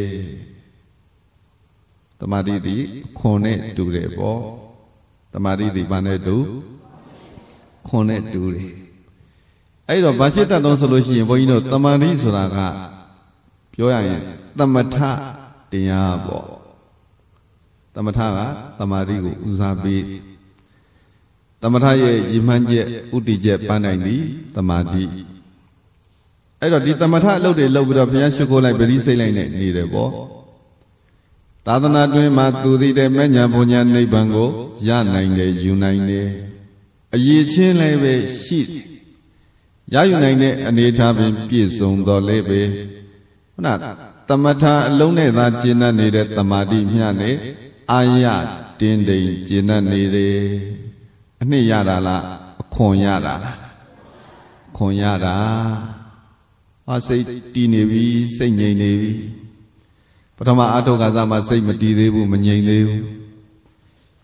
သမာဓိသည်အခွန်နဲ့တူတယ်ပေါ့သမာဓိသည်ဘာနဲ့တူခွန်နဲ့တူတယ်အဲ့တော့ဘာဖြစ်တတ်တော့ဆိုလို့ရှိရင်ဘုန်းကြီးတို့သမာဓိဆိုတာကပြောရရင်သမထတရားပေါ့သမထကသမာဓိကိုဦးစားပေးသမထရဲ့ရည်မှန်းချက်ဥတည်ချက်ပန်းနိုင်သည်သမာဓိအဲ့တော့ဒီသမထအလုပ်တွေလုပ်ပြီးတော့ဘုရားရှိခိုးလိုက်ပရိစိတ်လိုက်နဲ့နေတယ်ပေါ့သာသနာတွင်မှာသူသည်တဲ့မဉ္ဇဉ်ဘုံညာနိဗ္ဗာန်ကိုရနိုင်တယ်ယူနိုင်တယ်အရေးချင်းလည်းပဲရှိရယူနိုင်တဲ့အနေအထားပင်ပြည့်စုံတော်လဲပဲခုနသမထအလုံးနဲ့သာကျင့်တတ်နေတဲ့သမာဓိမျှနဲ့အာရတင်းတိမ်ကျင့်တတ်နေတယ်အနှစ်ရတာလားအခွန်ရတာလားခွန်ရတာစိတ်တည်နေပြီစိတ်ငြိမ်နေပြီပထမအထုကစားမှစိတ်မတည်သေးဘူးမငြိမ်သေးဘူး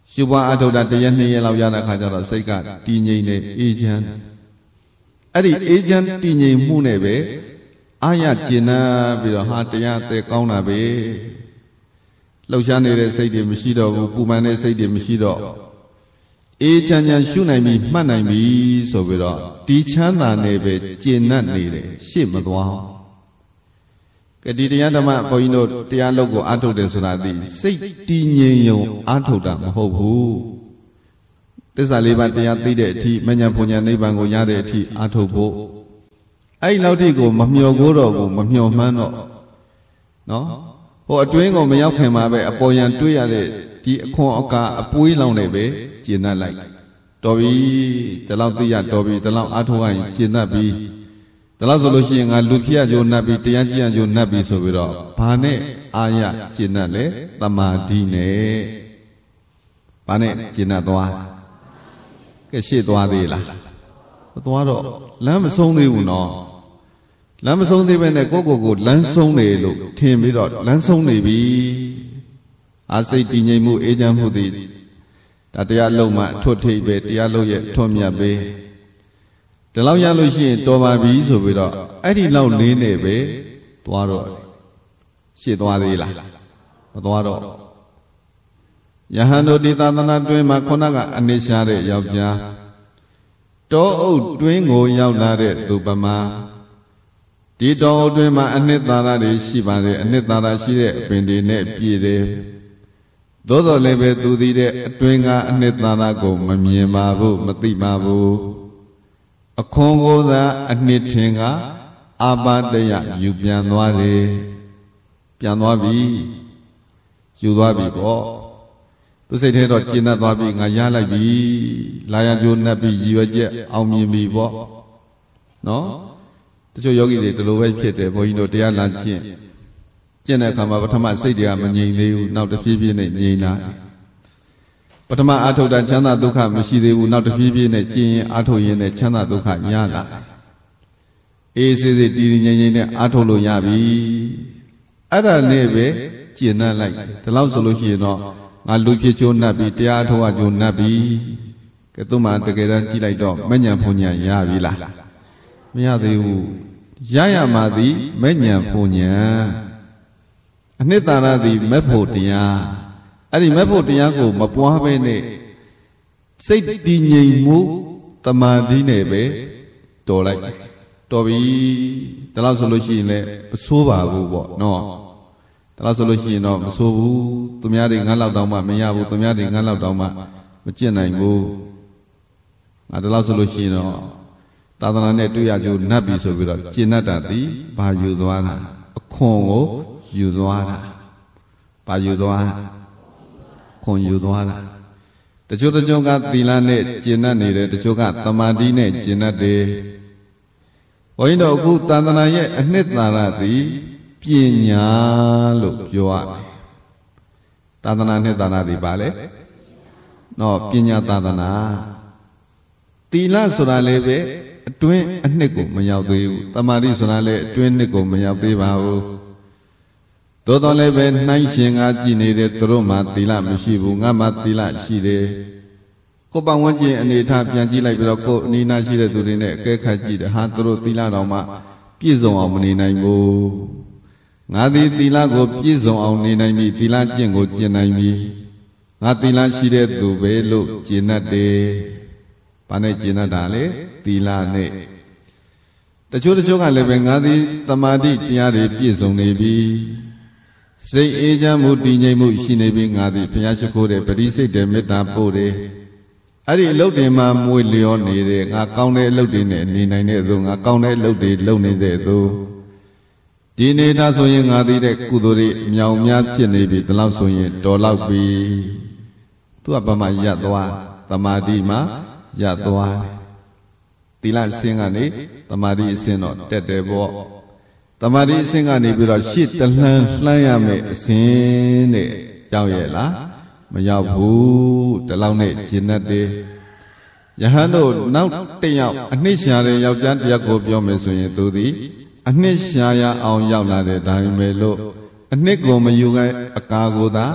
ရှုပွားအထုတ်တာတရက်နှစ်ရက်လောက်ရတဲ့အခါကျတော့စိတ်ကတည်ငြိမ်နေအေးချမ်းအဲ့ဒီအေးချမ်းတည်ငြိမ်မှုနဲ့ပဲအာရကျင်နာပြီးတော့ဟာတရားအသက်ကောင်းတာပဲလှုပ်ရှားနေတဲ့စိတ်တွေမရှိတော့ဘူးပူပန်တဲ့စိတ်တွေမရှိတော့အေးချမ်းချမ်းရှုနိုင်ပြီမှတ်နိုင်ပြီဆိုပြီးတော့ဒီချမ်းသာနဲ့ပဲကျင်납နေတယ်ရှေ့မသွားကတိတရားဓမ္မဘုန်းကြီးတို့တရားလုပ်ကိုအားထုတ်တယ်ဆိုတာဒီစိတ်တည်ငြိမ်ရုံအားထုတ်တာမဟုတ်ဘူးသစ္စာလေးပါးတရားသိတဲ့အထိမဉ္ဇဉ်ဘုံဉ္ဇဉ်နိဗ္ဗာန်ကိုရတဲ့အထိအားထုတ်ဖို့အဲ့လောက်ထိကိုမမျှော်ကိုတော့ဘူးမမျှော်မှန်းတော့နော်ဟိုအတွင်းကိုမရောက်ခင်မှာပဲအပေါ်ယံတွေးရတဲ့ဒီအခွန်အကာအပွေးလောင်နေပဲကျင်납လိုက်တော်ပြီဒီလောက်သိရတော်ပြီဒီလောက်အားထုတ်ရရင်ကျင်납ပြီဒါလို့ဆိုလို့ရှိရင်ငါလူဖြစ်ရကြို납ပြီတရားကြည့်ရကြို납ပြီဆိုပြီးတော့ဘာနဲ့အာရကျင့်납လဲတမာတိနဲ့ဘာနဲ့ကျင့်납သွားကဲရှေ့သွားသေးလားမသွားတော့လမ်းမဆုံးသေးဘူးနော်လမ်းမဆုံးသေးပဲနဲ့ကိုလမ်းဆုံးနေလို့ထင်ပြီးတော့လမ်းဆုံးနေပြီအာစိတ်တည်ငြိမ်မှုအေးချမ်းမှုသည်ဒါတရားလုံးမှထွတ်ထိပ်ပဲတရားလုံးရဲ့ထွတ်မြတ်ပဲဒီလောက်ရလို့ရှိရင်တော်ပါပြီဆိုပြီးတော့အဲ့ဒီလောက်လေးနဲ့ပဲသွားတော့ရှေ့သွားသေးလားမသွားတော့ယဟန်တို့ဒီသာသနာတွင်မှာခုနကအနိရှာတဲ့ယောက်ျားတောအုပ်တွင်ကိုရောက်လာတဲ့သူပမာဒီတောအုပ်တွင်မှာအနှစ်သာရတွေရှိပါတယ်အနှစ်သာရရှိတဲ့အပင်တွေနဲ့ပြည့်တယ်သို့တော်လည်းပဲသူသည်တဲ့အတွင်ကအနှစ်သာရကိုမမြင်ပါဘူးမသိပါဘူးအခွန်ကိုသာအနှစ်ထင်ကအာပါတယယူပြန်သွားတယ်ပြန်သွားပြီယူသွားပြီပေါ့သူစိတ်ထဲတော့ကျဉ်납သွားပြီငါရလိုက်ပြီလာရကြိုး납ပြီရည်ရွယ်ချက်အောင်မြင်ပြီပေါ့နော်တချို့ယောဂီတွေဒီလိုပဲဖြစ်တယ်ဘုန်းကြီးတို့တရားလာကျင့်တဲ့အခါမှာပထမစိတ်တွေကမငြိမ်သေးဘူးနောက်တစ်ပြေးပြေးနဲ့ငြိမ်လာပထမအာထုတ်တာချမ်းသာဒုက္ခမရှိသေးဘူးနောက်တစ်ပြေးပြေးနဲ့ကျင့်ရင်အာထုတ်ရင်နဲ့ချမ်းသာဒုက္ခရလာအေးစေးစေးတည်တည်ငြိမ်ငြိမ်နဲ့အာထုတ်လို့ရပြီအဲ့ဒါနဲ့ပဲကျင့်납လိုက်ဒီလောက်ဆိုလို့ရှိရင်တော့ငါလူဖြစ်ချိုး납ပြီတရားထုတ်ရချိုး납ပြီကဲသူ့မှာတကယ်တမ်းကြည့်လိုက်တော့မဉ္ဇဉ်ဘုံဉ္ဇဉ်ရပြီလားမရသေးဘူးရရမှာသည်မဉ္ဇဉ်ဘုံဉ္ဇဉ်အနှစ်သာရသည်မက်ဖို့တရားအဲ့ဒီမက်ဖို့တရားကိုမပွားဘဲနဲ့စိတ်တည်ငြိမ်မှုတမာတိနဲ့ပဲတော်လိုက်တော်ပြီဒါလို့ဆိုလို့ရှိရင်လည်းမဆိုးပါဘူးပေါ့နော်ဒါလို့ဆိုလို့ရှိရင်တော့မဆိုးဘူးသူများတွေငါးလောက်တောင်မှမရဘူးသူများတွေငါးလောက်တောင်မှမကျင့်နိုင်ဘူးငါဒါလို့ဆိုလို့ရှိရင်တော့သာသနာနဲ့တွေ့ရကြို납ပြီဆိုပြီးတော့ကျင့်납တာသည်ဘာယူသွားတာအခွန်ကိုယူသွားတာဘာယူသွားခွန်ယူသွားတာတချို့ကသီလနဲ့ကျင့်납နေတယ်တချို့ကသမာဓိနဲ့ကျင့်납တယ်ဘုန်းကြီးတို့အခုသာသနာရဲ့အနှစ်သာရသည်ပညာလို့ပြောရတယ်သာသနာနှစ်သာရသည်ပါလေနော်ပညာသာသနာသီလဆိုတာလည်းပဲအတွင်းအနှစ်ကိုမရောက်သေးဘူးသမာဓိဆိုတာလည်းအတွင်းနှစ်ကိုမရောက်သေးပါဘူးသို့တော်လည်းပဲနှိုင်းရှင်ကကြည်နေတဲ့သူတို့မှသီလမရှိဘူးငါမှသီလရှိတယ်ကိုပတ်ဝန်းကျင်အနေထားပြန်ကြည့်လိုက်ပြီးတော့ကိုအနီးနားရှိတဲ့သူတွေနဲ့အကဲခတ်ကြည့်တယ်ဟာသူတို့သီလတော်မှပြည့်စုံအောင်မနေနိုင်ဘူးငါသည်သီလကိုပြည့်စုံအောင်နေနိုင်ပြီသီလကျင့်ကိုကျင့်နိုင်ပြီငါသီလရှိတဲ့သူပဲလို့ကျင့်납တယ်ဘာနဲ့ကျင့်납တာလဲသီလနဲ့တချို့ကလည်းပဲငါသည်သမာဓိတရားတွေပြည့်စုံနေပြီစိတ်အေးချမ်းမှုတည်ငြိမ်မှုရှိနေပြီငါသည်ဘုရားရှိခိုးတယ်ပရိစိတ်တယ်မေတ္တာပို့တယ်အဲ့ဒီအလုပ်တွေမှာမွေလျောနေတယ်ငါကောင်းတဲ့အလုပ်တွေနဲ့နေနိုင်တဲ့သူငါကောင်းတဲ့အလုပ်တွေလုပ်နေတဲ့သူဒီနေတာဆိုရင်ငါသိတဲ့ကုသိုလ်တွေအမြောင်များဖြစ်နေပြီဒီလောက်ဆိုရင်တော်လောက်ပြီသူကဘာမှရပ်သွားသမာဓိမှာရပ်သွားသီလအစဉ်ကနေသမာဓိအစဉ်တော့တက်တယ်ပေါ့သမာဓိအစဉ်ကနေပြီးတော့ရှေ့တလှမ်းလှမ်းရမယ်အစဉ်နဲ့ရောက်ရဲ့လားမရောက်ဘူးဒီလောက်နဲ့ကျင့်납တယ်ယဟန်တို့နောက်တစ်ယောက်အနှစ်ရှာတဲ့ယောက်ျားတစ်ယောက်ကိုပြောမယ်ဆိုရင်သူသည်အနှစ်ရှာရအောင်ရောက်လာတဲ့ဒါပေမဲ့လို့အနှစ်ကိုမယူခဲ့အကာကိုသာ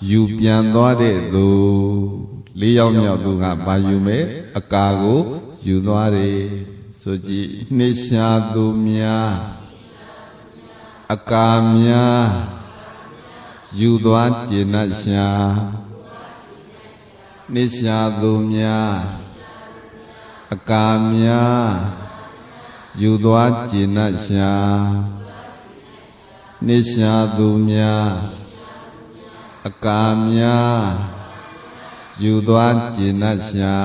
ယူပြန်သွားတဲ့သူ၄ယောက်မြောက်သူကဘာယူမဲ့အကာကိုယူသွားတယ်ဆိုကြည့်နှိရှာသူများအကာများယူသွားကျေနပ်ရှာနှိရှာသူများအကာများယူသွားကျေနပ်ရှာနှိရှာသူများအကာများယူသွားကျေနပ်ရှာ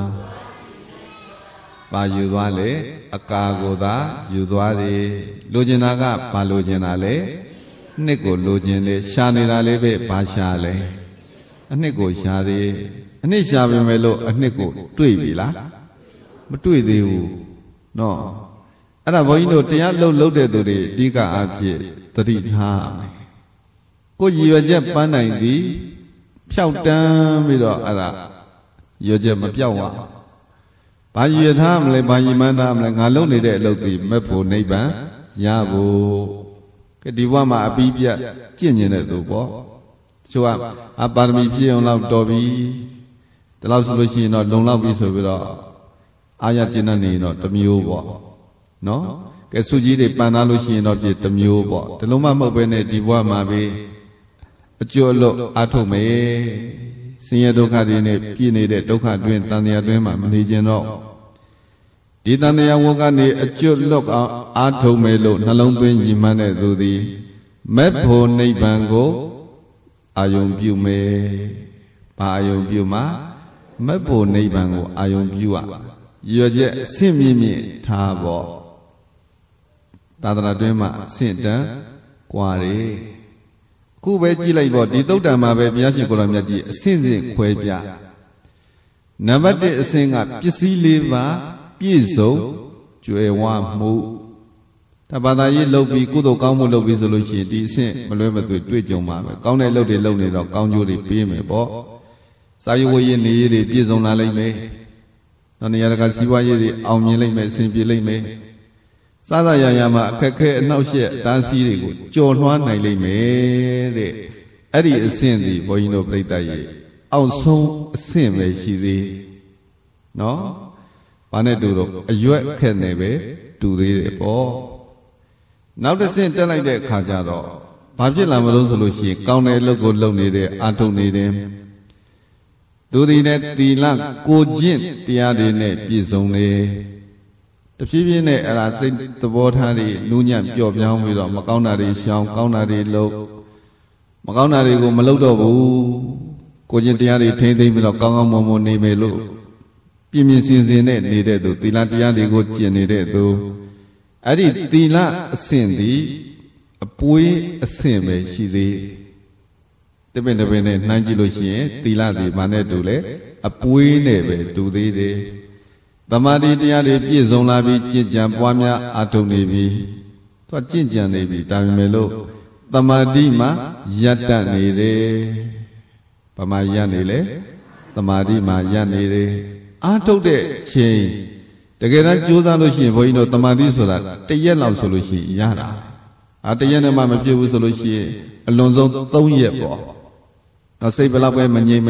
ပါယူသွားလေအကာကိုသာယူသွားတယ်လိုချင်တာကဘာလိုချင်တာလဲနှစ်ကိုလိုချင်လေရှာနေတာလေးပဲဘာရှာလဲအနှစ်ကိုရှာတယ်အနှစ်ရှာပေမဲ့လို့အနှစ်ကိုတွေ့ပြီလားမတွေ့သေးဘူးနော်အဲ့ဒါဘုန်းကြီးတို့တရားလုပ်တဲ့သူတွေအဓိကအဖြစ်သတိထားမယ်ကိုရည်ရွယ်ချက်ပန်းနိုင်သည်ဖြောက်တန်းပြီးတော့အဲ့ဒါရည်ရွယ်ချက်မပြောက်ရဘာရည်ရွယ်ထားမလဲဘာရည်မှန်းထားမလဲငါလုပ်နေတဲ့အလုပ်ကြီးမဲ့ဖို့နိဗ္ဗာန်ရဖို့ကဒီဘဝမှာအပြီးပြတ်ကျင့်ကျင်တဲ့သူပေါ့တချို့ကအပါရမီပြည့်အောင်လောက်တော်ပြီဒီလောက်ဆိုလို့ရှိရင်တော့လုံလောက်ပြီဆိုပြီးတော့အာရကျင့်နေရင်တော့တစ်မျိုးပေါ့နော်ကဲစုကြီးတွေပန်ထားလို့ရှိရင်တော့ပြတစ်မျိုးပေါ့ဒီလိုမှမဟုတ်ပဲနဲ့ဒီဘဝမှာပဲအကျိုးလို့အထုတ်မယ်ဆင်းရဲဒုက္ခတွေနဲ့ပြည့်နေတဲ့ဒုက္ခတွင်တန်တရားတွင်မှာမနေခြင်းတော့ဒီတန်တရားဝတ်ကနေအကျိုးလွတ်အောင်အားထုတ်မယ်လို့နှလုံးသွင်းရည်မှန်းတဲ့သူသည်မဲ့ဖို့နိဗ္ဗာန်ကိုအာယုံပြုမယ်ဘာအာယုံပြုမှာမဲ့ဖို့နိဗ္ဗာန်ကိုအာယုံပြုရရွယ်ချက်အဆင့်မြင့်မြင့်ထားပေါ့သာသနာတွင်မှာအဆင့်တန်းကွာတယ်အခုပဲကြည့်လိုက်ပေါ့ဒီသုတ်တံမှာပဲဘုရားရှင်ကိုယ်တော်မြတ်ကြီးအဆင့်ဆင့်ခွဲပြနံပါတ်1အဆင့်ကပစ္စည်း၄ပါးပြည့်စုံကြွယ်ဝမှုဒါဘာသာရေးလုပ်ပြီးကုသိုလ်ကောင်းမှုလုပ်ပြီးဆိုလို့ရှိရင်ဒီအဆင့်မလွဲမသွေတွေ့ကြုံပါပဲကောင်းတဲ့လုပ်တွေလုပ်နေတော့ကောင်းကျိုးတွေပေးမယ်ပေါ့စာရေးဝေးရေးနေရေးတွေပြည့်စုံလာလိမ့်မယ်နောက်နေရာတကာစီးပွားရေးတွေအောင်မြင်လိမ့်မယ်အဆင်ပြေလိမ့်မယ်စားစားရရမှာအခက်ခဲအနှောက်အယှက်တားဆီးတွေကိုကြော်လွှားနိုင်လိမ့်မယ်တဲ့အဲ့ဒီအဆင့်ဒီဘုန်းကြီးတို့ပြိတ္တရေအောက်ဆုံးအဆင့်ပဲရှိသေးနော်ဘာနဲ့တူတော့အရွက်ခက်နေပဲတူသေးတယ်ပေါ့နောက်တစ်ဆင့်တက်လိုက်တဲ့အခါကျတော့ဘာဖြစ်လာမလို့ဆိုလို့ရှိရင်ကောင်းတဲ့အလုပ်ကိုလုပ်နေတဲ့အာထုံနေတယ်သူဒီနဲ့သီလကိုကျင့်တရားတွေနဲ့ပြည့်စုံလေတဖြည်းဖြည်းနဲ့အဲ့ဒါစိတ်သဘောထားတွေနူးညံ့ပျော့ပြောင်းပြီးတော့မကောင်းတာတွေရှောင်ကောင်းတာတွေလုပ်မကောင်းတာတွေကိုမလုပ်တော့ဘူးကိုကျင့်တရားတွေထိမ့်သိမ့်ပြီးတော့ကောင်းကောင်းမွန်မွန်နေမယ်လို့ပြင်းပြင်းစင်စင်နဲ့နေတဲ့သူသီလတရားတွေကိုကျင့်နေတဲ့သူအဲ့ဒီသီလအဆင့်ဒီအပွေးအဆင့်ပဲရှိသေးတပင်တပင်နဲ့နှိုင်းကြည့်လို့ရှိရင်သီလဒီဘာနဲ့တူလဲအပွေးနဲ့ပဲတူသေးတယ်သမာဓိတရားတွေပြည့်စုံလာပြီးကြင်ကြံပွားများအားထုတ်နေပြီသူကကြင်ကြံနေပြီဒါပေမဲ့လို့သမာဓိမှာယတ္တနေတယ်ဘာမှယတ်နေလဲသမာဓိမှာယတ်နေတယ်အားထုတ်တဲ့ချိန်တကယ်တမ်းကြိုးစားလို့ရှိရင်ဘုန်းကြီးတို့သမာဓိဆိုတာတရက်လောက်ဆိုလို့ရှိရင်ရတာတရက်နဲ့မှမဖြစ်ဘူးဆိုလို့ရှိရင်အလွန်ဆုံး3ရက်ပေါ့တော့စိတ်ဘယ်လောက်ပဲမငြိမ်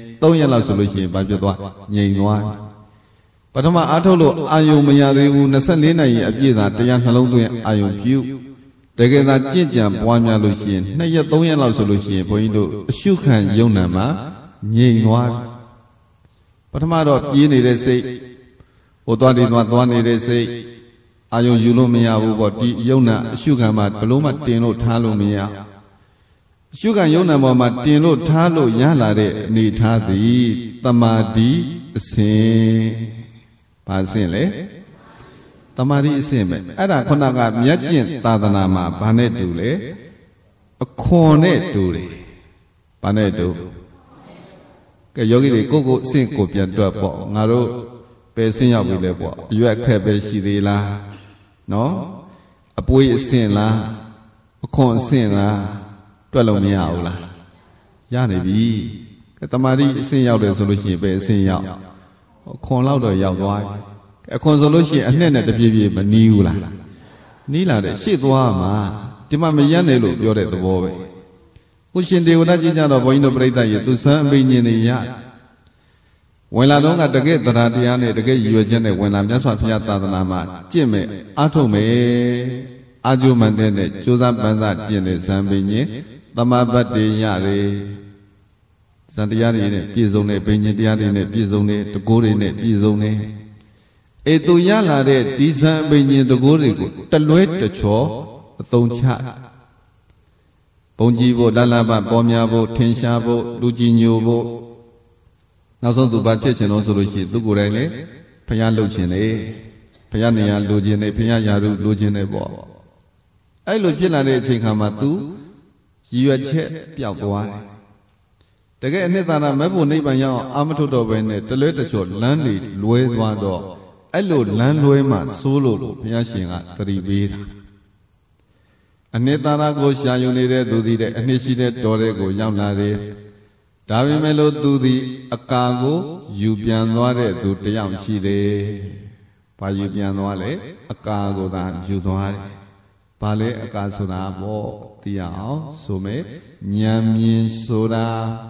3ရက်လောက်ဆိုလို့ရှိရင်ဘာဖြစ်သွားငြိမ်သွားပထမအားထုတ်လို့အာယုံမရသေးဘူး24နာရီအပြည့်သာတရားနှလုံးသွင်းအာယုံပြုတကယ်သာကြင်ကြံပွားများလို့ရှိရင်2ရက်3ရက်လောက်ဆိုလို့ရှိရင်ဘုန်းကြီးတို့အရှုခံယုံနာမှာငြိမ်သွားပထမတော့ပြေးနေတဲ့စိတ်ဟိုသွားနေတဲ့စိတ်အာယုံယူလို့မရဘူးပေါ့ဒီယုံနာအရှုခံမှာဘလို့မှတင်လို့ထားလို့မရအရှုခံယုံနာပေါ်မှာတင်လို့ထားလို့ရလာတဲ့အနေထားသည်သမာဓိအစဉ်ဘာအစဉ်လဲသမာဓိအစဉ်ပဲအဲ့ဒါခုနကမြတ်ကျင့်သာသနာမှာဘာနဲ့တူလဲအခွန်နဲ့တူတယ်ဘာနဲ့တူကဲယောဂီတွေကိုအစဉ်ကိုပြန်တွက်ပေါ့ငါတို့ပဲဆင်းရောက်ပြီလဲပေါ့အရွက်ခက်ပဲရှိသေးလားနော်အပွေးအစဉ်လားအခွန်အစဉ်လားတွက်လို့မရဘူးလားရနေပြီကဲတမာတိအစဉ်ရောက်တယ်ဆိုလို့ရှိရင်ပဲအစဉ်ရောက်အခွန်လောက်တော့ရောက်သွားပြီအခွန်ဆိုလို့ရှိရင်အနှစ်နဲ့တပြေးပြေးမနီးဘူးလားနီးလာတဲ့ရှေ့သွားမှာဒီမှာမရက်နေလို့ပြောတဲ့သဘောပဲခုရှင်ဒေဝတာကြီးကြတော့ဘုန်းကြီးတို့ပြိဿရဲ့သူစံအပိညင်နေရဝင်လာတော့ကတကယ်တရားတရားနဲ့တကယ်ရည်ရွယ်ချက်နဲ့ဝင်လာမြတ်စွာဘုရားသာသနာမှာကျင့်မဲ့အားထုတ်မဲ့အာကျုမှန်တဲ့နဲ့ကြိုးစားပန်းစားကျင့်တဲ့စံပိညင်သမဘတ်တေရတယ်ဇန်တရားတွေနဲ့ပြည့်စုံတဲ့ပိညင်တရားတွေနဲ့ပြည့်စုံတဲ့တကိုးတွေနဲ့ပြည့်စုံတဲ့သူရလာတဲ့ဒီဇံပိညင်တကိုးတွေကိုတလွဲတချောအသုံးချဘုံကြီးဖို့လလဘပေါ်များဖို့ထင်ရှားဖို့လူကြီးညိုဖို့နောက်ဆုံးသူဘာဖြစ်ချင်လို့ဆိုလို့ရှိရင်သူကိုယ်တိုင်လေဖျားလှုပ်ချင်တယ်ဖျားနေရလိုချင်တယ်ဖျားရာလူလိုချင်တယ်ပေါ့အဲ့လိုဖြစ်လာတဲ့အချိန်ခါမှာသူရည်ရွယ်ချက်ပျောက်သွားတယ်တကယ်အနှစ်သာရမဲ့ဖို့နိဗ္ဗာန်ရောက်အောင်အာမထုတ်တော့ပဲနဲ့တလွဲတချောလမ်းတွေလွဲသွားတော့အဲ့လိုလမ်းလွဲမှစိုးလို့ဘုရားရှင်ကသတိပေးတာအနှစ်သာရကိုရှာယူနေတဲ့သူသည်တဲ့အနှစ်ရှိတဲ့တော်တဲ့ကိုရောက်လာတယ်ဒါပေမဲ့လို့သူသည်အကာကိုယူပြန်သွားတဲ့သူတယောက်ရှိတယ်။ဘာယူပြန်သွားလဲအကာကိုသာယူသွားတယ်။ဘာလဲအကာဆိုတာပေါ့သိရအောင်ဆိုမယ်ဉာဏ်မြင်ဆိုတာ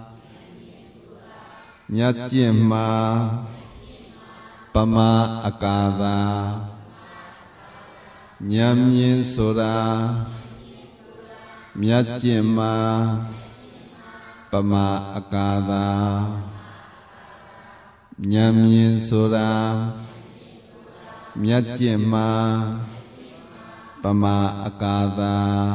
မြတ်ကျင့်မှာပမာအကာသာဉာဏ်မြင်ဆိုတာမြတ်ကျင့်မှာပမာအကာသာဉာဏ်မြင်ဆိုတာမြတ်ကျင့်မှာပမာအကာသာ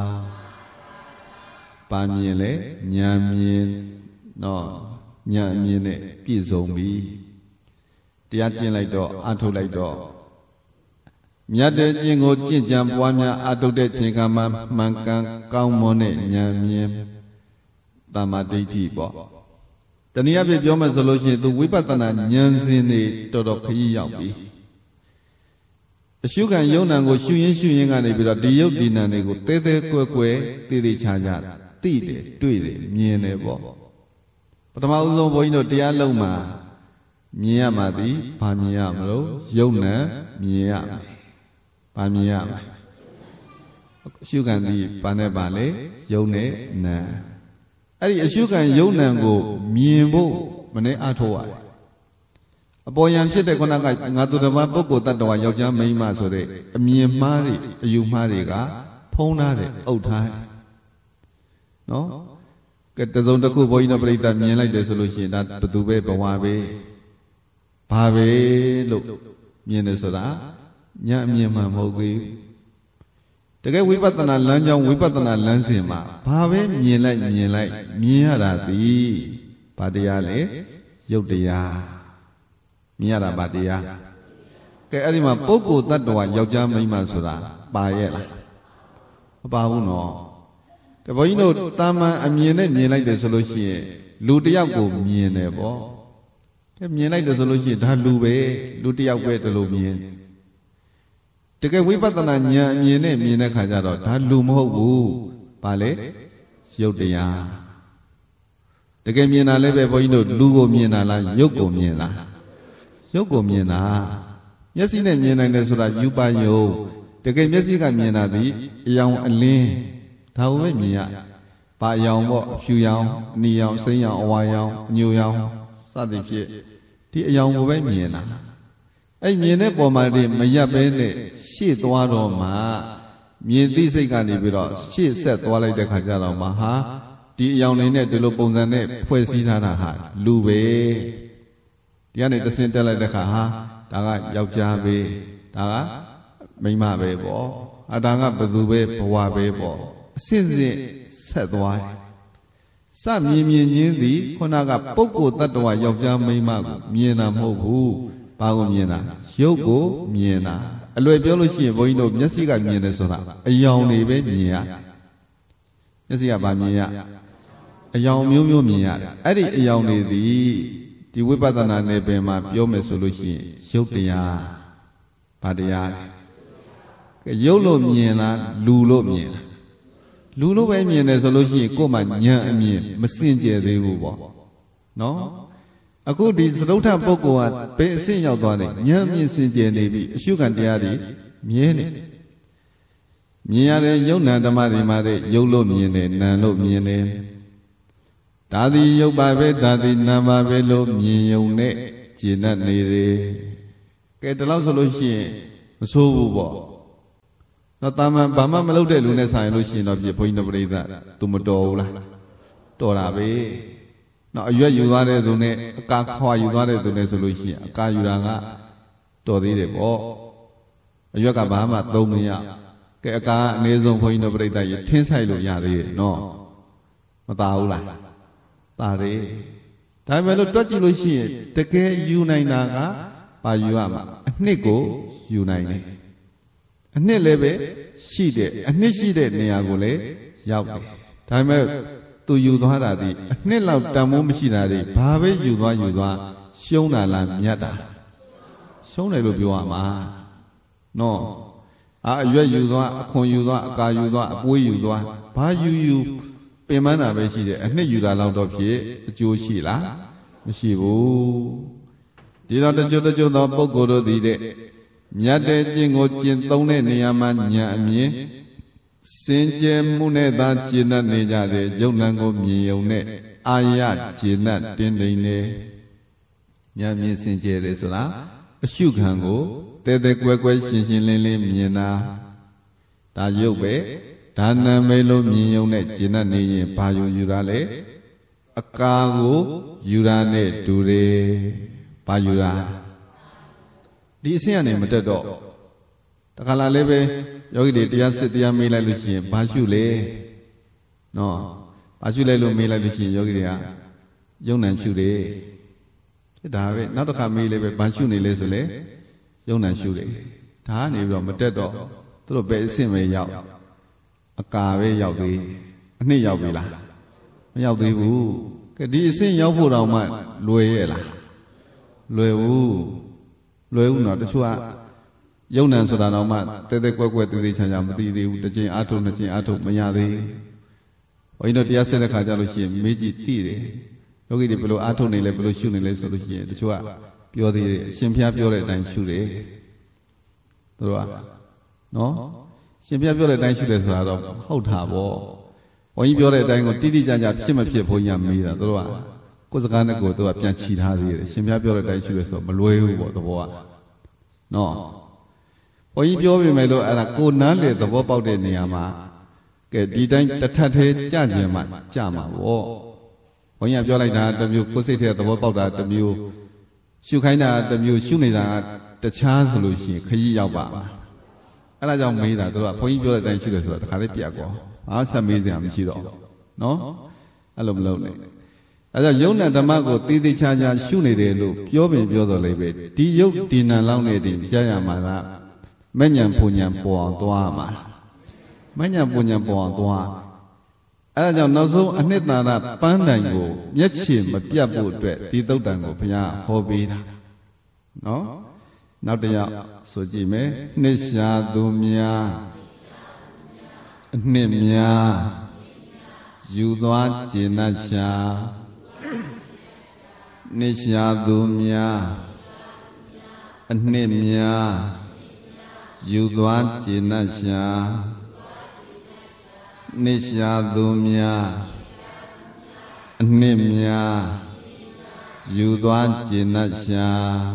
ပါမြင်လေဉာဏ်မြင်တော့ဉာဏ်မြင်နဲ့ပြည့်စုံပြီတရားကျင့်လိုက်တော့အထုတ်လိုက်တော့မြတ်တဲ့ကျင့်ကိုကျင့်ကြံပွားများအထုတ်တဲ့ချိန်ကမှမှန်ကန်ကောင်းမွန်တဲ့ဉာဏ်မြင်တမ္မာဒိဋ္ဌိပေါ့တနည်းအားဖြင့်ပြောမယ်ဆိုလို့ရှိရင်သူဝိပဿနာဉာဏ်စဉ်နေတော်တော်ခရီးရောက်ပြီအရှုခံယုံနာကိုရှုရင်းကနေပြီးတော့ဒီယုတ်ဒီနာတွေကိုတဲတဲကွယ်ကွယ်တည်တည်ချာချာသိတယ်တွေ့တယ်မြင်တယ်ပေါ့ပထမဦးဆုံးဘုန်းကြီးတို့တရားလုံးမှာမြင်ရမှာသည်ဘာမြင်ရမလို့ယုံနာမြင်ရမယ်ဘာမြင်ရမလဲအရှုခံသည်ဘာနဲ့ပါလဲယုံနဲ့နာအဲ့ဒီအရှုခံယုံနံကိုမြင်ဖို့မနဲ့အထောက်ရတယ်အပေါ်ယံဖြစ်တဲ့ခုနကငါသူတစ်ပါးပုဂ္ဂိုလ်တ attva ယောက်ျားမိန်းမဆိုတဲ့အမြင်မှားတွေအယူမှားတွေကဖုံးထားတယ်အုပ်ထားတယ်နော်ကဲတစုံတစ်ခုဘုန်းကြီးတို့ပြိဿမြင်လိုက်တယ်ဆိုလို့ရှိရင်ဒါဘသူပဲဘဝပဲဘာပဲလို့မြင်တယ်ဆိုတာညာအမြင်မှမဟုတ်ဘူးတကယ်ဝိပဿနာလမ်းကြောင်းဝိပဿနာလမ်းစဉ်မှာဘာပဲမြင်လိုက်မြင်ရတာသည်ဘာတရားလဲယုတ်တရားမြင်ရတာဘာတရားကဲအဲ့ဒီမှာပုဂ္ဂိုလ်တ attva ယောက်ျားမိန်းမဆိုတာပါရဲ့လားမပါဘူးနော်ကဲဘုန်းကြီးတို့တာမန်အမြင်နဲ့မြင်လိုက်တယ်ဆိုလို့ရှိရင်လူတစ်ယောက်ကိုမြင်တယ်ပေါ့ကဲမြင်လိုက်တယ်ဆိုလို့ရှိရင်ဒါလူပဲလူတစ်ယောက်ပဲတလို့မြင်တကယ်ဝိပဿနာဉာဏ်အမြင်နဲ့မြင်တဲ့ခါကျတော့ဒါလူမဟုတ်ဘူးဘာလဲရုပ်တရားတကယ်မြင်တာလည်းပဲဘုန်းကြီးတို့လူကိုမြင်တာလားရုပ်ကိုမြင်လားရုပ်ကိုမြင်တာမျက်စိနဲ့မြင်နိုင်တယ်ဆိုတာယူပါယုံတကယ်မျက်စိကမြင်တာဒီအယောင်အလင်းဒါကိုပဲမြင်ရဘာအယောင်ပေါ့အဖြူရောင်အနီရောင်စိမ်းရောင်အဝါရောင်အညိုရောင်စသည်ဖြင့်ဒီအယောင်ကိုပဲမြင်တာအဲ့မြင်တဲ့ပုံမှာတည်းမရပ်ပဲနဲ့ရှေ့သွားတော့မှမြင်သိစိတ်ကနေပြီးတော့ရှေ့ဆက်သွားလိုက်တဲ့ခါကျတော့မှဟာဒီအယောင်လေးနဲ့ဒီလိုပုံစံနဲ့ဖွဲ့စည်းထားတာဟာလူပဲဒီကနေတဆင့်တက်လိုက်တဲ့ခါဟာဒါကယောက်ျားပဲဒါကမိန်းမပဲပေါ့ဒါကဘသူပဲဘဝပဲပေါ့အစစ်စစ်ဆက်သွားတယ်စမြင်ချင်းသည်ခုနကပုဂ္ဂိုလ်တ attva ယောက်ျားမိန်းမကိုမြင်တာမဟုတ်ဘူးဘာကိုမြင်တာရုပ်ကိုမြင်တာအလွယ်ပြောလို့ရှိရင်ဘုန်းကြီးတို့မျက်စိကမြင်တယ်ဆိုတာအယောင်တွေပဲမြင်ရမျက်စိကဘာမြင်ရအယောင်မျိုးမျိုးမြင်ရတယ်အဲ့ဒီအယောင်တွေသည်ဒီဝိပဿနာနယ်ပင်မှာပြောမယ်ဆိုလို့ရှိရင်ရုပ်တရားဘာတရားလဲရုပ်လို့မြင်လားလူလို့မြင်လားလူလို့ပဲမြင်တယ်ဆိုလို့ရှိရင်ကိုယ်မှဉာဏ်အမြင်မစင်ကြယ်သေးဘူးပေါ့နော်အခုဒီသရုပ်ထပုဂ္ဂိုလ်ကဘယ်အဆင့်ရောက်သွားလဲဉာဏ်မြင်စင်ကြယ်နေပြီအရှုခံတရားတွေမြဲနေမြင်ရတဲ့ယုံနာဓမ္မတွေမှာတဲ့ယုံလို့မြင်တယ်နာမ်လို့မြင်တယ်ဒါသည်ရုပ်ပါပဲဒါသည်နာမ်ပါပဲလို့မြင်ယုံနဲ့ကျေနပ်နေတယ်ကဲဒီလောက်ဆိုလို့ရှိရင်မဆိုးဘူးပေါ့တော့တာမန်ဘာမှမလုပ်တဲ့လူနဲ့ဆိုင်လို့ရှိရင်တော့ပြဘုန်းကြီးတို့ပြိဿသူမတော်ဘူးလားတော်တာပဲနော်အရွက်ယူသွားတဲ့သူနဲ့အကာခွာယူသွားတဲ့သူနဲ့ဆိုလို့ရှိရင်အကာယူတာကတော်သေးတယ်ပေါ့အရွက်ကဘာမှသုံးမရကဲအကာအနည်းဆုံးဘုန်းကြီးတို့ပြိဿရေထင်းဆိုင်လို့ရသေးတယ်နော်မသာဘူးလားသာတယ်ဒါပေမဲ့လို့တွက်ကြည့်လို့ရှိရင်တကယ်ယူနိုင်တာကဘာယူရမှာအနှစ်ကိုယူနိုင်တယ်အနှစ်လည်းပဲရှိတယ်အနှစ်ရှိတဲ့နေရာကိုလည်းရောက်တယ်ဒါပေမဲ့သူယူသွားတာဒီအနှစ်လောက်တန်ဖိုးမရှိတာဒီဘာပဲယူသွားရှုံးတာလားမြတ်တာရှုံးတယ်လို့ပြောရမှာနော်အရွက်ယူသွားအခွန်ယူသွားအကာယူသွားအပွေးယူသွားဘာယူပင်ပန်းတာပဲရှိတယ်အနှစ်ယူတာလောက်တော့ဖြစ်အကျိုးရှိလားမရှိဘူးဒီတော့တချို့သောပုဂ္ဂိုလ်တို့သည်တဲ့မြတ်တဲ့ကျင့်ကိုကျင့်သုံးတဲ့နေရာမှာညာအမြင်စင်ကြယ်မှုနဲ့သာကျင့်တတ်နေကြတယ်ယုံနံကိုမြင်ယုံနဲ့အာရကျင့်တတ်တင်းတိမ်နေညာမြင်စင်ကြယ်တယ်ဆိုတာအရှုခံကိုတဲတဲကွဲကွဲရှင်းရှင်းလင်းလင်းမြင်တာဒါရုပ်ပဲဒါနာမေလို့မြင်ယုံနဲ့ကျင့်တတ်နေရင်ဘာယူတာလဲအကာကိုယူတာနဲ့တူတယ်ဘာယူတာဒီအဆင့်ကနေမတက်တော့တခါလာလည်းပဲယောဂီတွေတရားစစ်တရားမေးလိုက်လို့ရှိရင်ဘာရှုလဲနော်ဘာရှုလဲလို့မေးလိုက်လို့ရှိရင်ယောဂီတွေကယုံ nant ရှုတယ်ဒါပဲနောက်တစ်ခါမေးလည်းပဲဘာရှုနေလဲဆိုလဲယုံ nant ရှုတယ်ဒါကနေပြီးတော့မတက်တော့သူတို့ပဲအဆင့်ပဲရောက်အကာပဲရောက်သေးအနှစ်ရောက်ပြီလားမရောက်သေးဘူးကဲဒီအဆင့်ရောက်ဖို့တော့မှလွယ်ရဲ့လားလွယ်ဘူးနော်တချို့ကယုံ nant ဆိုတာတော့မှတဲတဲကွက်ကွက်သေးချာချာမသိသေးဘူးတစ်ချိန်အားထုတ်နှစ်ချိန်အားထုတ်မရသေးဘူးဘုန်းကြီးတို့တရားစစ်တဲ့ခါကျလို့ရှိရင်မေးကြည့်သိတယ်ယောဂီတွေဘယ်လိုအားထုတ်နေလဲဘယ်လိုရှုနေလဲဆိုလို့ရှိရင်တချို့ကပြောသေးတယ်ရှင်ဘုရားပြောတဲ့အတိုင်းရှုတယ်သူတို့ကနော်ရှင်ဘုရားပြောတဲ့အတိုင်းရှုတယ်ဆိုတာတော့ဟုတ်တာပေါ့ဘုန်းကြီးပြောတဲ့အတိုင်းကိုတိတိကျကျဖြစ်မဖြစ်ဘုန်းကြီးကမေးတာသူတို့ကကိုယ်စကားနဲ့ကိုယ်သူကပြန်ချီထားသေးတယ်ရှင်ဘုရားပြောတဲ့အတိုင်းရှုတယ်ဆိုတော့မလွယ်ဘူးပေါ့သဘောကနော်ဘုန်းကြီးပြောပြမယ်လို့အဲ့ဒါကိုနားလေသဘောပေါက်တဲ့နေရာမှာကဲဒီတိုင်းတစ်ထပ်သေးကြကြင်မှကြမှာပေါ့ဘုန်းကြီးကပြောလိုက်တာတစ်မျိုးကိုယ်စိတ်ထဲသဘောပေါက်တာတစ်မျိုးရှုခိုင်းတာတစ်မျိုးရှုနေတာတခြားဆိုလို့ရှိရင်ခရီးရောက်ပါအဲ့ဒါကြောင့်မေးတာသူတို့ကဘုန်းကြီးပြောတဲ့အတိုင်းရှုတယ်ဆိုတော့တခါလေးပြတ်ကောအားဆက်မေးစရာမရှိတော့နော်အဲ့လိုမလုပ်နဲ့အဲဒါယုံနဲ့ဓမ္မကိုတည်တည်ချာချာရှုနေတယ်လို့ပြောတော်လေပဲဒီယုတ်ဒီနံလောက်နေတယ်ရရမှာကမဉ္ဇဉ်ပူဉ္ဇဉ်ပေါ်အောင်သွားမှာမဉ္ဇဉ်ပူဉ္ဇဉ်ပေါ်အောင်သွားအဲဒါကြောင့်နောက်ဆုံးအနှစ်သာရပန်းတိုင်ကိုမျက်ခြေမပြတ်ဖို့အတွက်ဒီသုတ်တန်ကိုဘုရားဟောပေးတာနော်နောက်တစ်ယောက်ဆိုကြည့်မယ်နှစ်ရှာသူများအနှစ်များယူသွားကျင်တ်ရှာနှစ်ရှာသူများအနှစ်များယူသွားကျင်တ်ရှာနှစ်ရှာသူများအနှစ်များယူသွားကျင်တ်ရှာ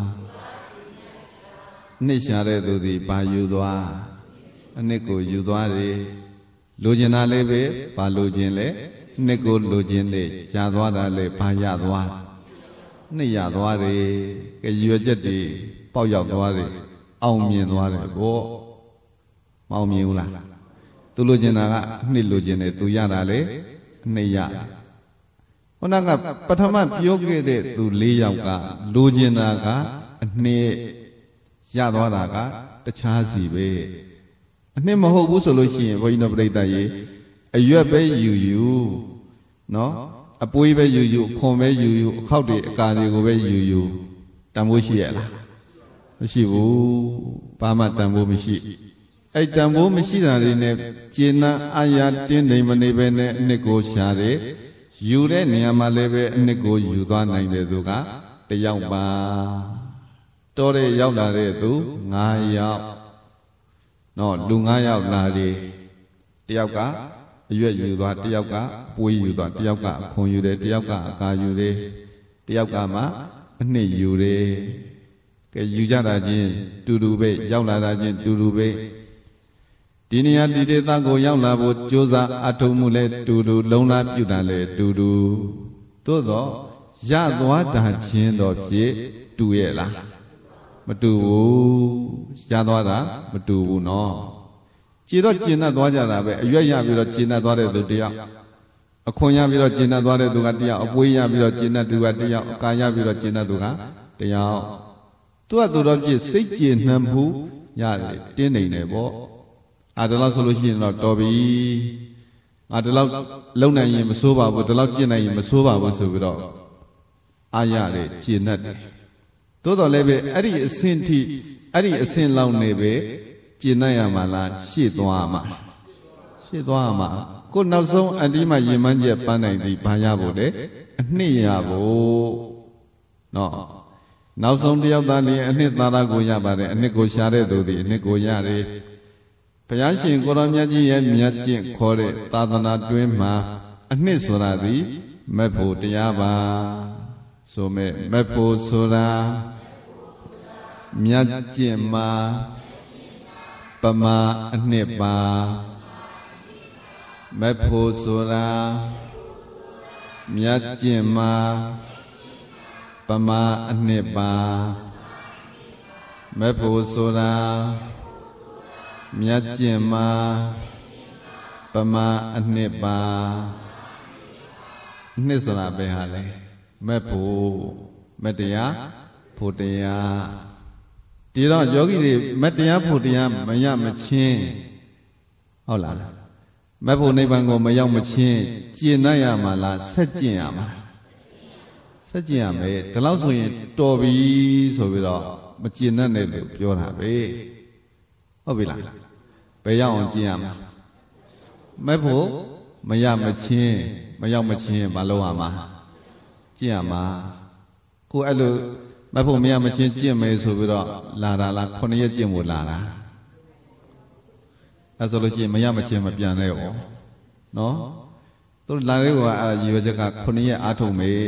နှစ်ရှာတဲ့သူသည်ဘာယူသွားအနှစ်ကိုယူသွားတယ်လိုချင်တာလေးပဲဘာလိုချင်လဲနှစ်ကိုလိုချင်လေရသွားတာလေဘာရသွားနှစ်ရသွားတယ်ကဲရွယ်ချက်တွေပေါက်ရောက်သွားတယ်အောင်မြင်သွားတယ်ဗောမအောင်မြင်ဘူးလားသူလိုချင်တာကနှစ်လိုချင်တယ်သူရတာလေနှစ်ရခုနကပထမပြောခဲ့တဲ့သူ၄ယောက်ကလိုချင်တာကအနှစ်ရသွားတာကတခြားစီပဲအနှစ်မဟုတ်ဘူးဆိုလို့ရှိရင်ဘုန်းကြီးတို့ပြိတ္တရေအရွက်ပဲယူနော်အပွေးပဲယူခွန်ပဲယူအခောက်တွေအကာတွေကိုပဲယူတန်ဖိုးရှိရလားမရှိဘူးဘာမှတန်ဖိုးမရှိအဲ့တန်ဖိုးမရှိတာတွေနဲ့ကျေနပ်အာရတင်းတိမ်မနေပဲနဲ့အနှစ်ကိုရှာတယ်ယူတဲ့နေရာမှာလည်းပဲအနှစ်ကိုယူသွားနိုင်တယ်သူကတယောက်ပါတော်တဲ့ရောက်လာတဲ့သူ9ယောက်နော်လူ9ယောက်လာတယ်တယောက်ကရွက်ယူသွားတယောက်ကပွေးယူသွားတယောက်ကခွန်ယူတယ်တယောက်ကအကာယူတယ်တယောက်ကမှအနှစ်ယူတယ်ကဲယူကြတာချင်းတူတူပဲရောက်လာတာချင်းတူတူပဲဒီနေရာဒီဒေသကိုရောက်လာဖို့ကြိုးစားအထုံမှုလဲတူတူလုံလားပြုတာလဲတူတူသို့တော့ရသွားတာချင်းတော့ဖြစ်တူရဲ့လားမတူဘူးရသွားတာမတူဘူးနော်ကြည်တော့ကျင်တတ်သွားကြတာပဲအရွက်ရပြီးတော့ကျင်တတ်သွားတဲ့သူတယောက်အခွန်ရပြီးတော့ကျင်တတ်သွားတဲ့သူကတယောက်အပွေးရပြီးတော့ကျင်တတ်သူကတယောက်အကာရပြီးတော့ကျင်တတ်သူကတယောက်သူကသူတော့ပြည့်စိတ်ကျင်နှံမှုရတယ်တင်းနေတယ်ပေါ့ဒါလောက်ဆိုလို့ရှိရင်တော့တော်ပြီဒါလောက်လုံနိုင်ရင်မစိုးပါဘူးဒါလောက်ကျင့်နိုင်ရင်မစိုးပါဘူးဆိုပြီးတော့အာရတယ်ကျင့်တတ်တယ်သို့တော်လည်းပဲအဲ့ဒီအဆင့်ထိအဲ့ဒီအဆင့်လောက်နေပဲကျင့်တတ်ရမှာလားရှေ့သွားမှာရှေ့သွားမှာကိုနောက်ဆုံးအတိမရင်မှန်းချက်ပန်းနိုင်သည်ဘာရဖို့လဲအနှစ်ရဖို့နော်နောက်ဆုံးတယောက်သားလေးအနှစ်သာရကိုရပါတယ်အနှစ်ကိုရှာတဲ့သူဒီအနှစ်ကိုရတယ်ဘုရားရှင်ကိုရောမြတ်ကြီးရဲ့မြတ်ကျင့်ခေါ်တဲ့သာသနာတွင်မှာအနှစ်ဆိုတာသည်မက်ဖို့တရားပါဆိုမဲ့မက်ဖို့ဆိုတာမြတ်ကျင့်မှာပမာအနှစ်ပါမက်ဖို့ဆိုတာမြတ်ကျင့်မှာပမာအနှစ်ပါမက်ဖို့ဆိုတာမြတ်ကျင့်မှာပမာအနှစ်ပါအနှစ်ဆိုတာဘယ်ဟာလဲမက်ဖို့မတရားဖို့တရားဒီတော့ယောဂီတွေမတရားဖို့တရားမရမချင်းဟုတ်လားမက်ဖို့နိဗ္ဗာန်ကိုမရောက်မချင်းကျင့်နိုင်ရမှာလားဆက်ကျင့်ရမှာဆက်ကျင့်ရမယ်ဒီလောက်ဆိုရင်တော်ပြီဆိုပြီးတော့မကျင့်နဲ့လို့ပြောတာပဲဟုတ်ပြီလားဘယ်ရောက်အောင်ကျင့်ရမှာမက်ဖို့မရမချင်းမရောက်မချင်းမလုပ်ရမှာကျင့်ရမှာကိုအဲ့လိုမက်ဖို့မရမချင်းကျင့်မယ်ဆိုပြီးတော့လာတာလား9ရက်ကျင့်ဖို့လာတာအဲဆိုလို့ရှိရင်မရမချင်းမပြန်နဲ့ရောနော်သူလာလေးကအဲ့ရည်ရွယ်ချက်က9ရက်အားထုတ်မယ်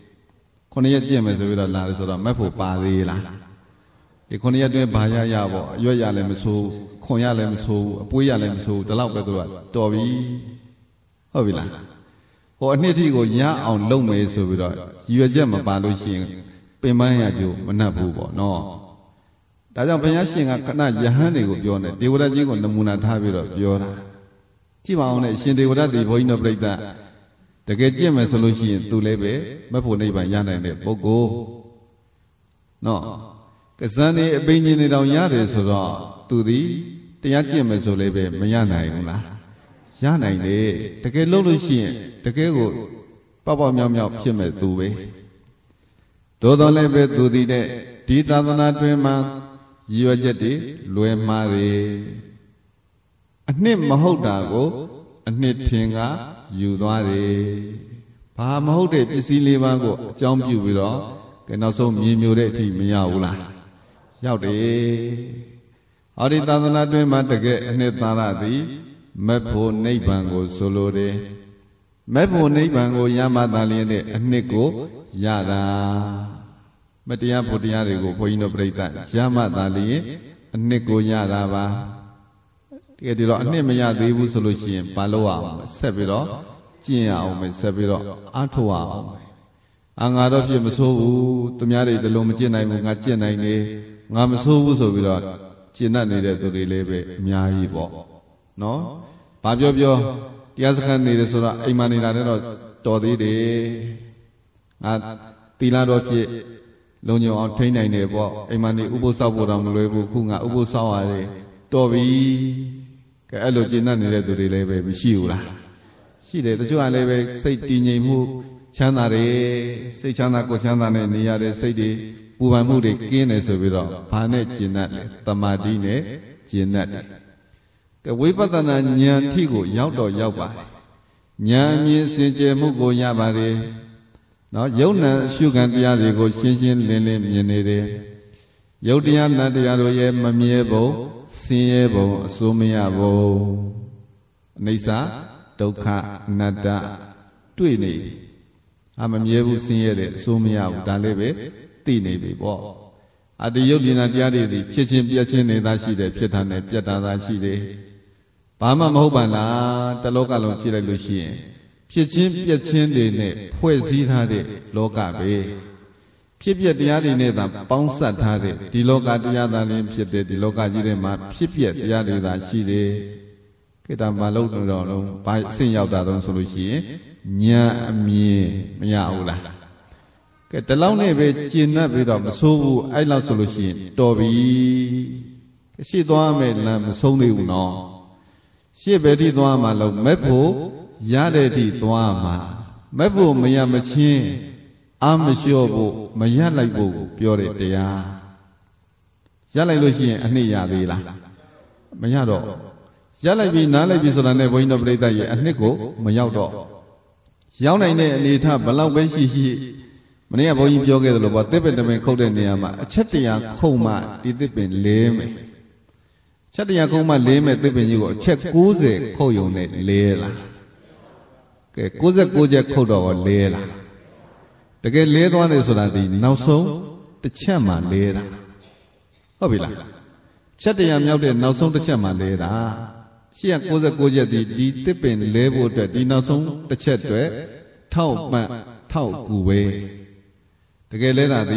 9ရက်ကျင့်မယ်ဆိုပြီးတော့လာတယ်ဆိုတော့မက်ဖို့ပါသေးလားဒီ9ရက်တွင်ဘာရပေါ့အရွက်ရလည်းမဆိုးခွန်ရလည်းမဆိုးအပွေးရလည်းမဆိုးဒီလောက်ပဲသူကတော်ပြီဟုတ်ပြီလားဟိုအနှစ်ထိကိုရအောင်လုပ်မယ်ဆိုပြီးတော့ရည်ရွယ်ချက်မပါလို့ရှိရင်ပင်ပန်းရကြို့မနှက်ဘူးပေါ့နော်ဒါကြောင့်ဘုရားရှင်ကခဏယဟန်တွေကိုပြောနေဒေဝရကြီးကိုနမူနာထားပြီးတော့ပြောတာကြည့်ပါအောင်နဲ့ရှင်ဒေဝရတိဘုန်းကြီးတို့ပြိဿတကယ်ကြင့်မယ်ဆိုလို့ရှိရင်သူလည်းပဲမဖို့နိဗ္ဗာန်ရနိုင်တဲ့ပုဂ္ဂိုလ်နော်ကဇန်နေအပိညာဉ်တွေတောင်ရတယ်ဆိုတော့သူသည်တရားကျင့်မယ်ဆိုလည်းပဲမရနိုင်ဘူးလားရနိုင်တယ်တကယ်လုပ်လို့ရှိရင်တကယ်ကိုပေါပေါမြောက်မြောက်ဖြစ်မဲ့သူပဲသို့တော်လည်းပဲသူသည်တဲ့ဒီသာသနာတွင်မှာရည်ရွယ်ချက်တွေလွယ်မှားတယ်အနှစ်မဟုတ်တာကိုအနှစ်ထင်ကယူသွားတယ်ဘာမဟုတ်တဲ့ပစ္စည်းလေးပါးကိုအကြောင်းပြုပြီးတော့ကဲနောက်ဆုံးမြေမျိုးတဲ့အထိမရဘူးလားရောက်တယ်ဟောဒီသာသနာတွင်မှာတကယ်အနှစ်သာရသည်မက်ဖို့နိဗ္ဗာန်ကိုဆိုလိုတယ်မက်ဖို့နိဗ္ဗာန်ကိုရမှသာလျင်တဲ့အနှစ်ကိုရတာမတရားဖို့တရားတွေကိုဘုန်းကြီးတို့ပြိဿရမှသာလျင်အနှစ်ကိုရတာပါတကယ်ဒီတော့အနှစ်မရသေးဘူးဆိုလို့ရှိရင်ဘာလို့အောင်ဆက်ပြီးတော့ကျင့်ရအောင်မယ်ဆက်ပြီးတော့အားထုတ်ရအောင်ငါတော့ဖြစ်မဆိုးဘူးသူများတွေဒီလိုမကျင့်နိုင်ဘူးငါကျင့်နိုင်တယ်ငါမဆိုးဘူးဆိုပြီးတော့ကျင့်တတ်နေတဲ့သူတွေလည်းပဲအများကြီးပေါ့နော်ဘာပြောပြောတရားစခန်းနေတယ်ဆိုတော့အိမ်မှာနေတာလည်းတော့တော်သေးတယ်ငါသီလတော်ဖြစ်လုံညုံအောင်ထိန်းနိုင်တယ်ပေါ့အိမ်မှာနေဥပုသ်ဆောက်ဖို့တော့မလွယ်ဘူးခုငါဥပုသ်ဆောက်ရတယ်တော်ပြီကဲအဲ့လိုကျင့်တတ်နေတဲ့သူတွေလည်းပဲမရှိဘူးလားရှိတယ်တချို့ကလည်းပဲစိတ်တည်ငြိမ်မှုချမ်းသာတယ်စိတ်ချမ်းသာကိုယ်ချမ်းသာနဲ့နေရတဲ့စိတ်တွေပူပန်မှုတွေကင်းတယ်ဆိုပြီးတော့ဘာနဲ့ကျင့်တတ်လဲတမာတိနဲ့ကျင့်တတ်တယ်ကဲဝိပဿနာဉာဏ်ထိကိုရောက်တော့ရောက်ပါတယ်ဉာဏ်မြင်စင်ကြယ်မှုကိုရပါတယ်နော်ယုံနာအရှုခံတရားတွေကိုရှင်းရှင်းလင်းလင်းမြင်နေတယ်ယုတ်တရားနတ်တရားတို့ရဲ့မမြဲပုံဆင်းရဲပုံအစိုးမရပုံအနိစ္စ dukkha anattaတွေ့နေမမြဲဘူးဆင်းရဲတဲ့အစိုးမရဘူးဒါလည်းပဲသိနေပြီပေါ့အတ္တယုတ်ဉာဏ်တရားတွေသည်ဖြစ်ချင်းပြက်ချင်းနေသားရှိတယ်ဖြစ်တာနဲ့ပြက်တာသာရှိတယ်ဘာမှမဟုတ်ပါလားတလောကလုံးကြည့်လိုက်လို့ရှိရင်ဖြစ်ချင်းပြက်ချင်းတွေနဲ့ဖွဲ့စည်းထားတဲ့လောကပဲဖြစ်ပြက်တရားတွေနဲ့သာပေါင်းစပ်ထားတဲ့ဒီလောကတရားသာလင်းဖြစ်တဲ့ဒီလောကကြီးထဲမှာဖြစ်ပြက်တရားတွေသာရှိတယ်ကိတ္တမလုံးတော်လုံးဘာအဆင့်ရောက်တာတော့ဆိုလို့ရှိရင်ဉာဏ်အမြင်မရဘူးလားကဲဒီလောက်နဲ့ပဲကျင့်납ပြီးတော့မဆိုးဘူးအဲ့လောက်ဆိုလို့ရှိရင်တော်ပြီရှေ့သွားမယ်လမ်းမဆုံးသေးဘူးနော်ရှေ့ပဲထိသွားမှလို့မက်ဖို့ရတဲ့ထိသွားမှမက်ဖို့မရမချင်းအာမလျှော့ဖို့မရလိုက်ဖို့ပြောတဲ့တရားရလိုက်လို့ရှိရင်အနှစ်ရသေးလားမရတော့ရလိုက်ပြီနားလိုက်ပြီဆိုတာနဲ့ဘုန်းကြီးတို့ပြိဿရဲ့အနှစ်ကိုမရောက်တော့ရောက်နိုင်တဲ့အနေထားဘလောက်ပဲရှိရှိမနေ့ကဘုန်းကြီးပြောခဲ့သလိုပေါ့သစ်ပင်တပင်ခုတ်တဲ့နေရာမှာအချက်တရာခုံမှဒီသစ်ပင်လဲမယ်ချက်တရာခုံမှလဲမယ်သစ်ပင်ကြီးကိုအချက်90ခုတ်ယုံနဲ့လဲလားကဲ69ချက်ခုတ်တော့လဲလားတကယ်လဲသွားတယ်ဆိုတာဒီနောက်ဆုံးတစ်ချက်မှလဲတာဟုတ်ပြီလားချက်တရာမြောက်တဲ့နောက်ဆုံးတစ်ချက်မှလဲတာရှေ့က69ချက်ဒီသစ်ပင်လဲဖို့အတွက်ဒီနောက်ဆုံးတစ်ချက်အတွက်ထောက်ပံ့ထောက်ကူပဲတကယ်လဲတာဒီ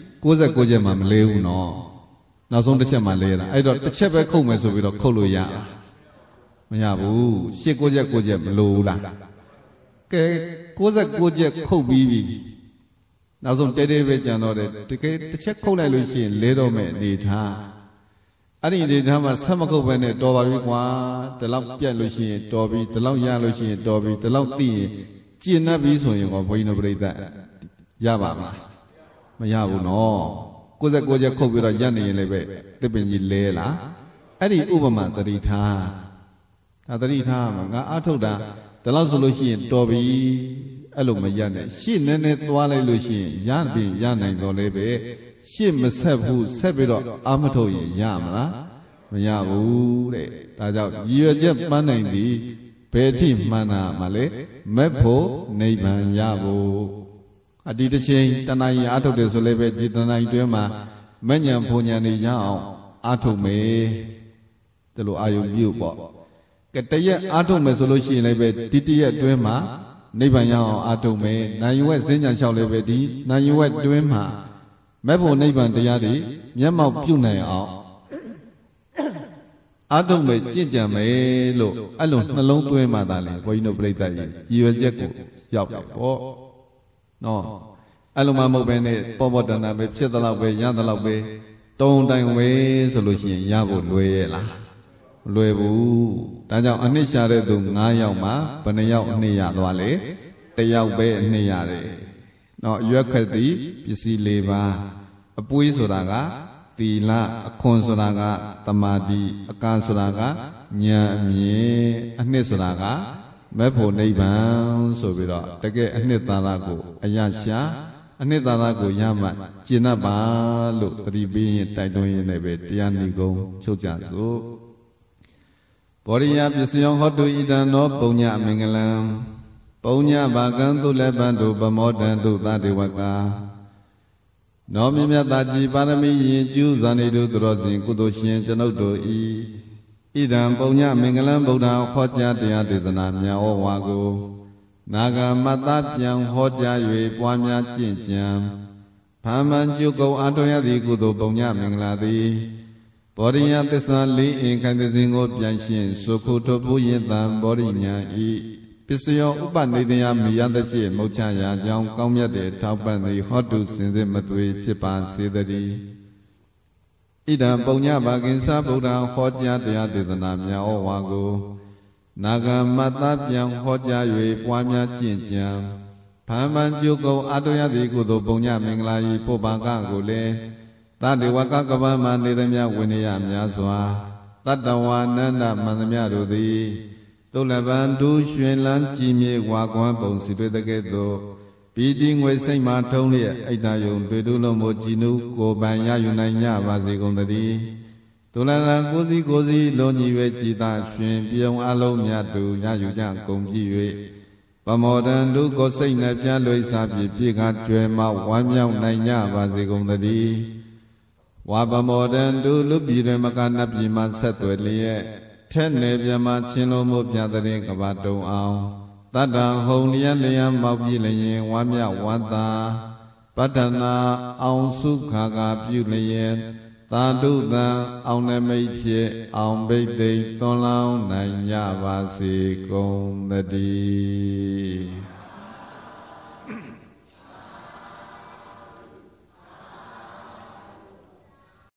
69ချက်မှမလဲဘူးနော်နောက်ဆုံးတစ်ချက်မှလဲတာအဲ့တော့တစ်ချက်ပဲခုတ်မယ်ဆိုပြီးတော့ခုတ်လို့ရမရဘူးရှေ့69ချက်မလိုဘူးလားကဲ69ချက်ခုတ်ပြီးပြီနောက်ဆုံးတဲတဲပဲကြံတော့တယ်တကယ်တစ်ချက်ခုတ်လိုက်လို့ရှိရင်လဲတော့မဲ့အနေထားအဲ့ဒီအနေထားမှာဆက်မခုတ်ပဲနဲ့တော်ပါပြီကွာဒီလောက်ပြတ်လို့ရှိရင်တော်ပြီဒီလောက်ရလို့ရှိရင်တော်ပြီဒီလောက်သိရင်ကျင့်납ပြီးဆိုရင်ကောဘုန်းကြီးတို့ပြိဿရပါမလားမရဘူးနော်69ချက်ခုတ်ပြီးတော့ရပ်နေရင်လည်းပဲသစ်ပင်ကြီးလဲလားအဲ့ဒီဥပမာတတိထားဒါတတိထားမှာငါအထုတ်တာဒီလောက်ဆိုလို့ရှိရင်တော်ပြီအဲ့လိုမရနဲ့ရှေ့နည်းနည်းသွားလိုက်လို့ရှိရင်ရပြီရနိုင်တော့လည်းပဲရှေ့မဆက်ဘူးဆက်ပြီးတော့အာမထုတ်ရင်ရမလားမရဘူးတဲ့ဒါကြောင့်ရည်ရွယ်ချက်ပန်းနိုင်သည်ဘယ်ထိမှန်တာမှလဲမက်ဖို့နိဗ္ဗာန်ရဖို့အဒီတစ်ချိန်တဏှာရင်အာထုတ်တယ်ဆိုလည်းပဲဒီတဏှာရင်တွဲမှာမဉ္ဇဉ်ဘုံဉဏ်တွေရအောင်အာထုတ်မယ်ဒီလိုအာယုပြုပေါ့ကဲတရက်အာထုတ်မယ်ဆိုလို့ရှိရင်လည်းပဲဒီတရက်တွဲမှာနိဗ္ဗာန်ရအောင်အာထုတ်မယ်နိုင်ဝက်စဉ္ညာလျှောက်လည်းပဲဒီနိုင်ဝက်တွဲမှာမက်ဖို့နိဗ္ဗာန်တရားတွေမျက်မှောက်ပြုနိုင်အောင်အာထုတ်မယ်ကြင်ကြံမယ်လို့အဲ့လိုနှလုံးသွင်းမှသာလေဘုန်းကြီးတို့ပြိဿရဲ့ရည်ရွယ်ချက်ကိုရောက်တယ်ပေါ့နော်အဲ့လိုမှမဟုတ်ပဲနဲ့ပေါ်ပေါ်တဏ္ဍပဲဖြစ်သလောက်ပဲရသလောက်ပဲတုံတိုင်ဝဲဆိုလို့ရှိရင်ရဖို့လွယ်ရဲ့လားမလွယ်ဘူးဒါကြောင့်အနှစ်ရှာတဲ့သူ9ယောက်မှာဘယ်နှယောက်အနှစ်ရသွားလဲ1ယောက်ပဲအနှစ်ရတယ်နော်ရွက်ခက်သည်ပစ္စည်း၄ပါးအပွေးဆိုတာကသီလအခွန်ဆိုတာကတမာတိအကံဆိုတာကဉာဏ်အမြင်အနှစ်ဆိုတာကမက်ဖို့နိဗ္ဗာန်ဆိုပြီးတော့တကယ်အနှစ်သာရကိုအရရှာအနှစ်သာရကိုရမှကျင့်납ပါလို့သတိပေးရင်တိုက်တွန်းရင်လည်းပဲတရားနိဂုံးချုပ်ကြစို့ဘောရိယပစ္စယောဟောတုဣဒံနောပုညမင်္ဂလံပုညဘာကံသုလပံတုပမောတံတုသတေဝကာနောမြတ်တာကြည်ပါရမီရင်ကျူးဇာနေတုသူတော်စဉ်ကုသိုလ်ရှင်ကျွန်ုပ်တို့ဤဣဒံပုညမင်္ဂလံဗုဒ္ဓဟောကြားတရားဒေသနာမြတ်ဩဝါကိုနာဂမတ္တပြန်ဟောကြား၍ပွားများကျင့်ကြံဘာမှန်ကျုပ်ကုံအာထောရသည်ကုသိုလ်ပုညမင်္ဂလာသည်ဘောရိယသစ္စာ၄အင်ခိုင်သစဉ်ကိုပြန်ရှင်းစုခုထုတ်ဖို့ယင်တံဘောရိညာဤပစ္စယောဥပနေတယမိယတจิตမုတ်ချရာကြောင့်ကောင်းမြတ်တဲ့ထောက်ပံ့သည်ဟောတုစင်စစ်မသွေဖြစ်ပါစေတည်းဣဒံပုညဘာကိသဗုဒ္ဓဟောကြားတရားဒေသနာမြတ်ဩဝါကိုနာဂမတ္တပြန်ဟောကြား၍ပွားများကျင့်ကြံဘာမှန်ကျုပ်ကုံအာထောရသည်ကုသိုလ်ပုညမင်္ဂလာဤပုပ္ပကကိုလည်းသတ္တဝကကပ္ပမနေသမျှဝိနည်းများစွာတတ္တဝါနန္ဒမန္တမြတို့သည်သုလပံဒုရွှင်လန်းကြည်မြေဝါကွမ်းပုံစီတွေ့တဲ့ကဲ့သို့ပီတိငွေစိတ်မှထုံးလျက်အိတ်တယုံတွေ့တုလုံးမို့ကြည်နုကိုယ်ပိုင်ရယူနိုင်ကြပါစေကုန်သတည်းတတူလန်ကိုစီလုံးကြီးပဲကြည်သာရှင်ပြုံအလုံးမြတ်တူညယူကြကုန်ကြည့်၍ပမောဒံလူကိုစိတ်နဲ့ပြန်လွိစားပြီးပြေကကျွယ်မဝမ်းမြောက်နိုင်ကြပါစေကုန်သတည်းဝါပမောဒံလူလူပြည်တွင်မကနတ်ပြည်မှဆက်သွယ်လျက်ထက်နေပြမချင်းလုံးမှုပြတဲ့ကဘာတုံအောင်တတ္တဟုံလျက်မောက်ပြည်လျင်ဝမ်းမြောက်ဝမ်းသာပတ္တနာအောင်စုခါကပြုလျက်သာဓုတံအောင်နမိတ်ဖြင့်အောင်ဘိသိက်သွန်လောင်းနိုင်ကြပါစေကုန်သတည်း